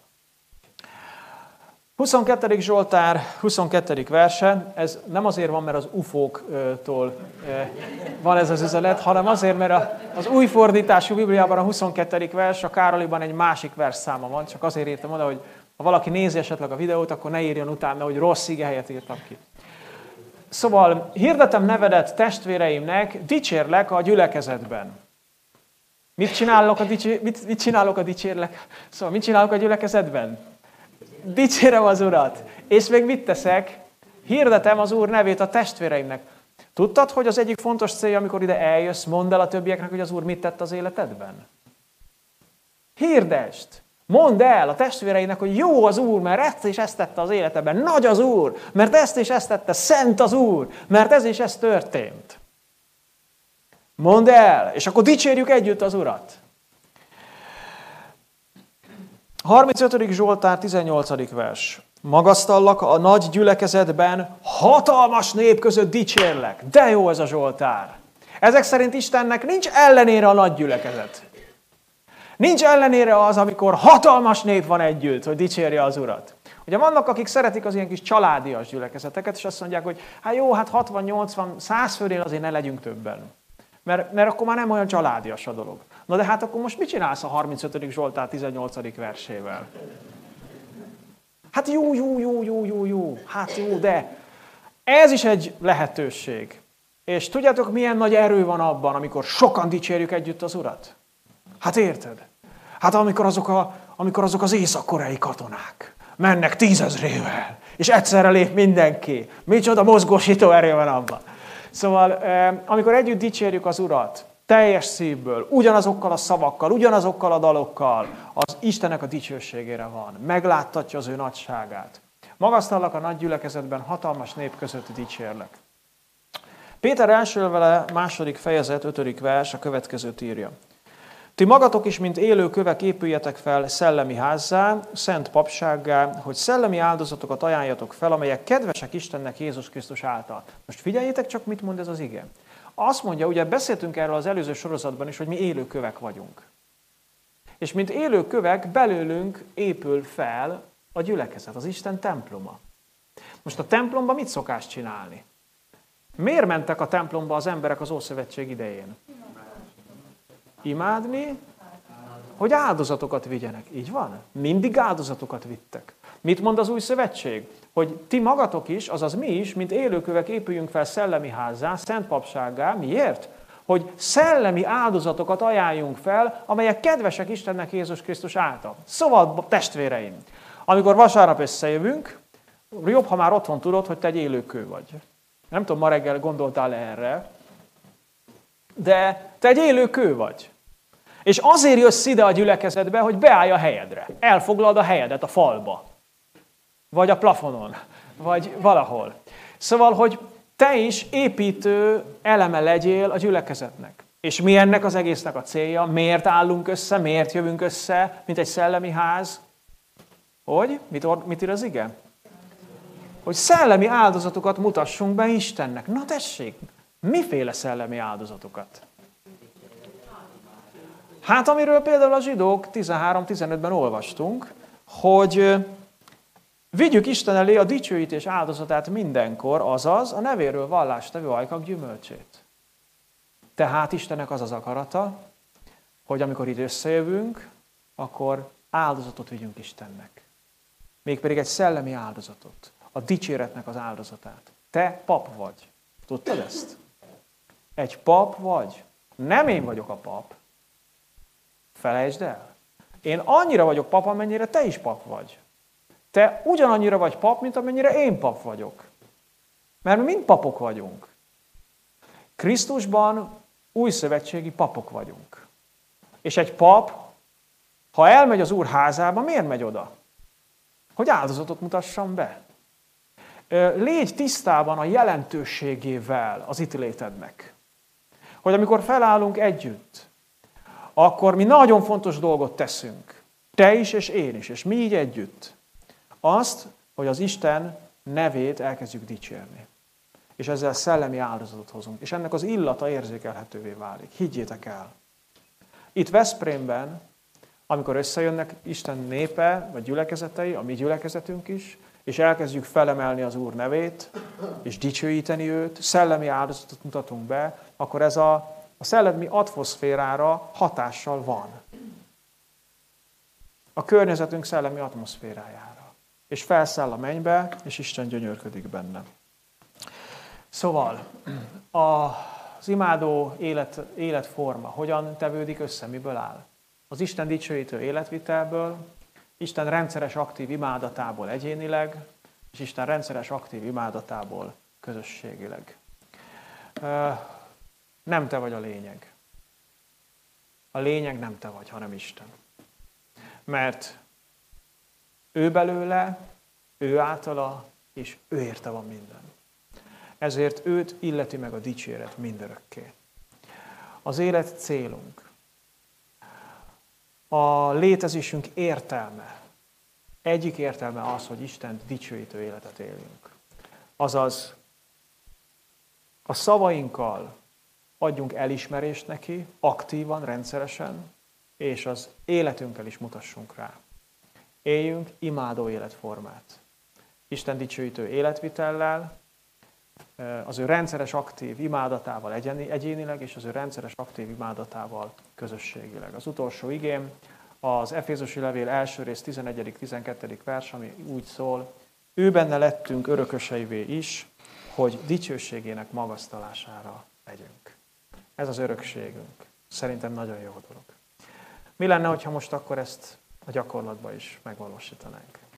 Speaker 1: 22. Zsoltár, 22. verse, ez nem azért van, mert az ufóktól van ez az üzenet, hanem azért, mert az új fordítású Bibliában a 22. vers, a Károliban egy másik versszáma van, csak azért írtam oda, hogy ha valaki nézi esetleg a videót, akkor ne írjon utána, hogy rossz igehelyet írtam ki. Szóval hirdetem nevedet testvéreimnek, dicsérlek a gyülekezetben. Mit csinálok a dicsérlek? Szóval mit csinálok a gyülekezetben? Dicsérem az Urat. És még mit teszek? Hirdetem az Úr nevét a testvéreimnek. Tudtad, hogy az egyik fontos célja, amikor ide eljössz, mondd el a többieknek, hogy az Úr mit tett az életedben? Hirdesd! Mondd el a testvéreinek, hogy jó az Úr, mert ezt és ezt tette az életedben. Nagy az Úr, mert ezt és ezt tette. Szent az Úr, mert ez és ez történt. Mondd el, és akkor dicsérjük együtt az Urat. 35. Zsoltár, 18. vers. Magasztallak a nagy gyülekezetben, hatalmas nép között dicsérlek. De jó ez a Zsoltár. Ezek szerint Istennek nincs ellenére a nagy gyülekezet. Nincs ellenére az, amikor hatalmas nép van együtt, hogy dicsérje az Urat. Ugye vannak, akik szeretik az ilyen kis családias gyülekezeteket, és azt mondják, hogy hát jó, hát 60-80, 100 főnél azért ne legyünk többen. Mert akkor már nem olyan családias a dolog. Na de hát akkor most mit csinálsz a 35. Zsoltár 18. versével? Hát jó. Hát jó, de ez is egy lehetőség. És tudjátok, milyen nagy erő van abban, amikor sokan dicsérjük együtt az Urat? Hát érted? Hát amikor azok az észak-koreai katonák mennek 10 000-ével, és egyszerre lép mindenki. Micsoda mozgósító erő van abban. Szóval, amikor együtt dicsérjük az Urat, teljes szívből, ugyanazokkal a szavakkal, ugyanazokkal a dalokkal, az Istennek a dicsőségére van. Megláttatja az ő nagyságát. Magasztallak a nagy gyülekezetben, hatalmas nép között dicsérlek. Péter első levele, 2. fejezet, 5. vers a következőt írja. Ti magatok is, mint élő kövek épüljetek fel szellemi házzá, szent papsággá, hogy szellemi áldozatokat ajánljatok fel, amelyek kedvesek Istennek Jézus Krisztus által. Most figyeljétek csak, mit mond ez az ige. Azt mondja, ugye beszéltünk erről az előző sorozatban is, hogy mi élő kövek vagyunk. És mint élő kövek, belőlünk épül fel a gyülekezet, az Isten temploma. Most a templomban mit szokás csinálni? Miért mentek a templomba az emberek az Ószövetség idején? Imádni, hogy áldozatokat vigyenek. Így van? Mindig áldozatokat vittek. Mit mond az Új Szövetség? Hogy ti magatok is, azaz mi is, mint élőkövek épüljünk fel szellemi házzá, szent papsággá. Miért? Hogy szellemi áldozatokat ajánljunk fel, amelyek kedvesek Istennek Jézus Krisztus által. Szóval, testvéreim, amikor vasárnap összejövünk, jobb, ha már otthon tudod, hogy te egy élőkő vagy. Nem tudom, ma reggel gondoltál erre, de te egy élő kő vagy. És azért jössz ide a gyülekezetbe, hogy beállj a helyedre. Elfoglald a helyedet a falba. Vagy a plafonon. Vagy valahol. Szóval, hogy te is építő eleme legyél a gyülekezetnek. És mi ennek az egésznek a célja? Miért állunk össze? Miért jövünk össze, mint egy szellemi ház? Hogy? Mit ír az ige? Hogy szellemi áldozatokat mutassunk be Istennek. Na tessék, miféle szellemi áldozatokat? Hát amiről például a zsidók 13-15-ben olvastunk, hogy vigyük Isten elé a dicsőítés áldozatát mindenkor, azaz a nevéről vallást tevő ajkak gyümölcsét. Tehát Istennek az az akarata, hogy amikor itt összejövünk, akkor áldozatot vigyünk Istennek. Mégpedig egy szellemi áldozatot. A dicséretnek az áldozatát. Te pap vagy. Tudtad ezt? Egy pap vagy. Nem én vagyok a pap. Felejtsd el. Én annyira vagyok pap, amennyire te is pap vagy. Te ugyanannyira vagy pap, mint amennyire én pap vagyok. Mert mi mind papok vagyunk. Krisztusban újszövetségi papok vagyunk. És egy pap, ha elmegy az Úr házába, miért megy oda? Hogy áldozatot mutassam be. Légy tisztában a jelentőségével az itt létednek. Hogy amikor felállunk együtt, akkor mi nagyon fontos dolgot teszünk. Te is, és én is, és mi így együtt. Azt, hogy az Isten nevét elkezdjük dicsérni. És ezzel szellemi áldozatot hozunk. És ennek az illata érzékelhetővé válik. Higgyétek el. Itt Veszprémben, amikor összejönnek Isten népe, vagy gyülekezetei, a mi gyülekezetünk is, és elkezdjük felemelni az Úr nevét, és dicsőíteni őt, szellemi áldozatot mutatunk be, akkor ez a szellemi atmoszférára hatással van. A környezetünk szellemi atmoszférájára. És felszáll a mennybe, és Isten gyönyörködik benne. Szóval, az imádó életforma hogyan tevődik össze, miből áll? Az Isten dicsőítő életvitelből, Isten rendszeres aktív imádatából egyénileg, és Isten rendszeres aktív imádatából közösségileg. Nem te vagy a lényeg. A lényeg nem te vagy, hanem Isten. Mert ő belőle, ő általa, és ő érte van minden. Ezért őt illeti meg a dicséret mindörökké. Az élet célunk. A létezésünk értelme. Egyik értelme az, hogy Isten dicsőítő életet éljünk. Azaz, a szavainkkal adjunk elismerést neki, aktívan, rendszeresen, és az életünkkel is mutassunk rá. Éljünk imádó életformát. Isten dicsőítő életvitellel, az ő rendszeres aktív imádatával egyénileg, és az ő rendszeres aktív imádatával közösségileg. Az utolsó igém az Efézusi levél első rész 11.-12. vers, ami úgy szól, ő benne lettünk örököseivé is, hogy dicsőségének magasztalására legyünk. Ez az örökségünk. Szerintem nagyon jó dolog. Mi lenne, hogyha most akkor ezt a gyakorlatban is megvalósítanánk?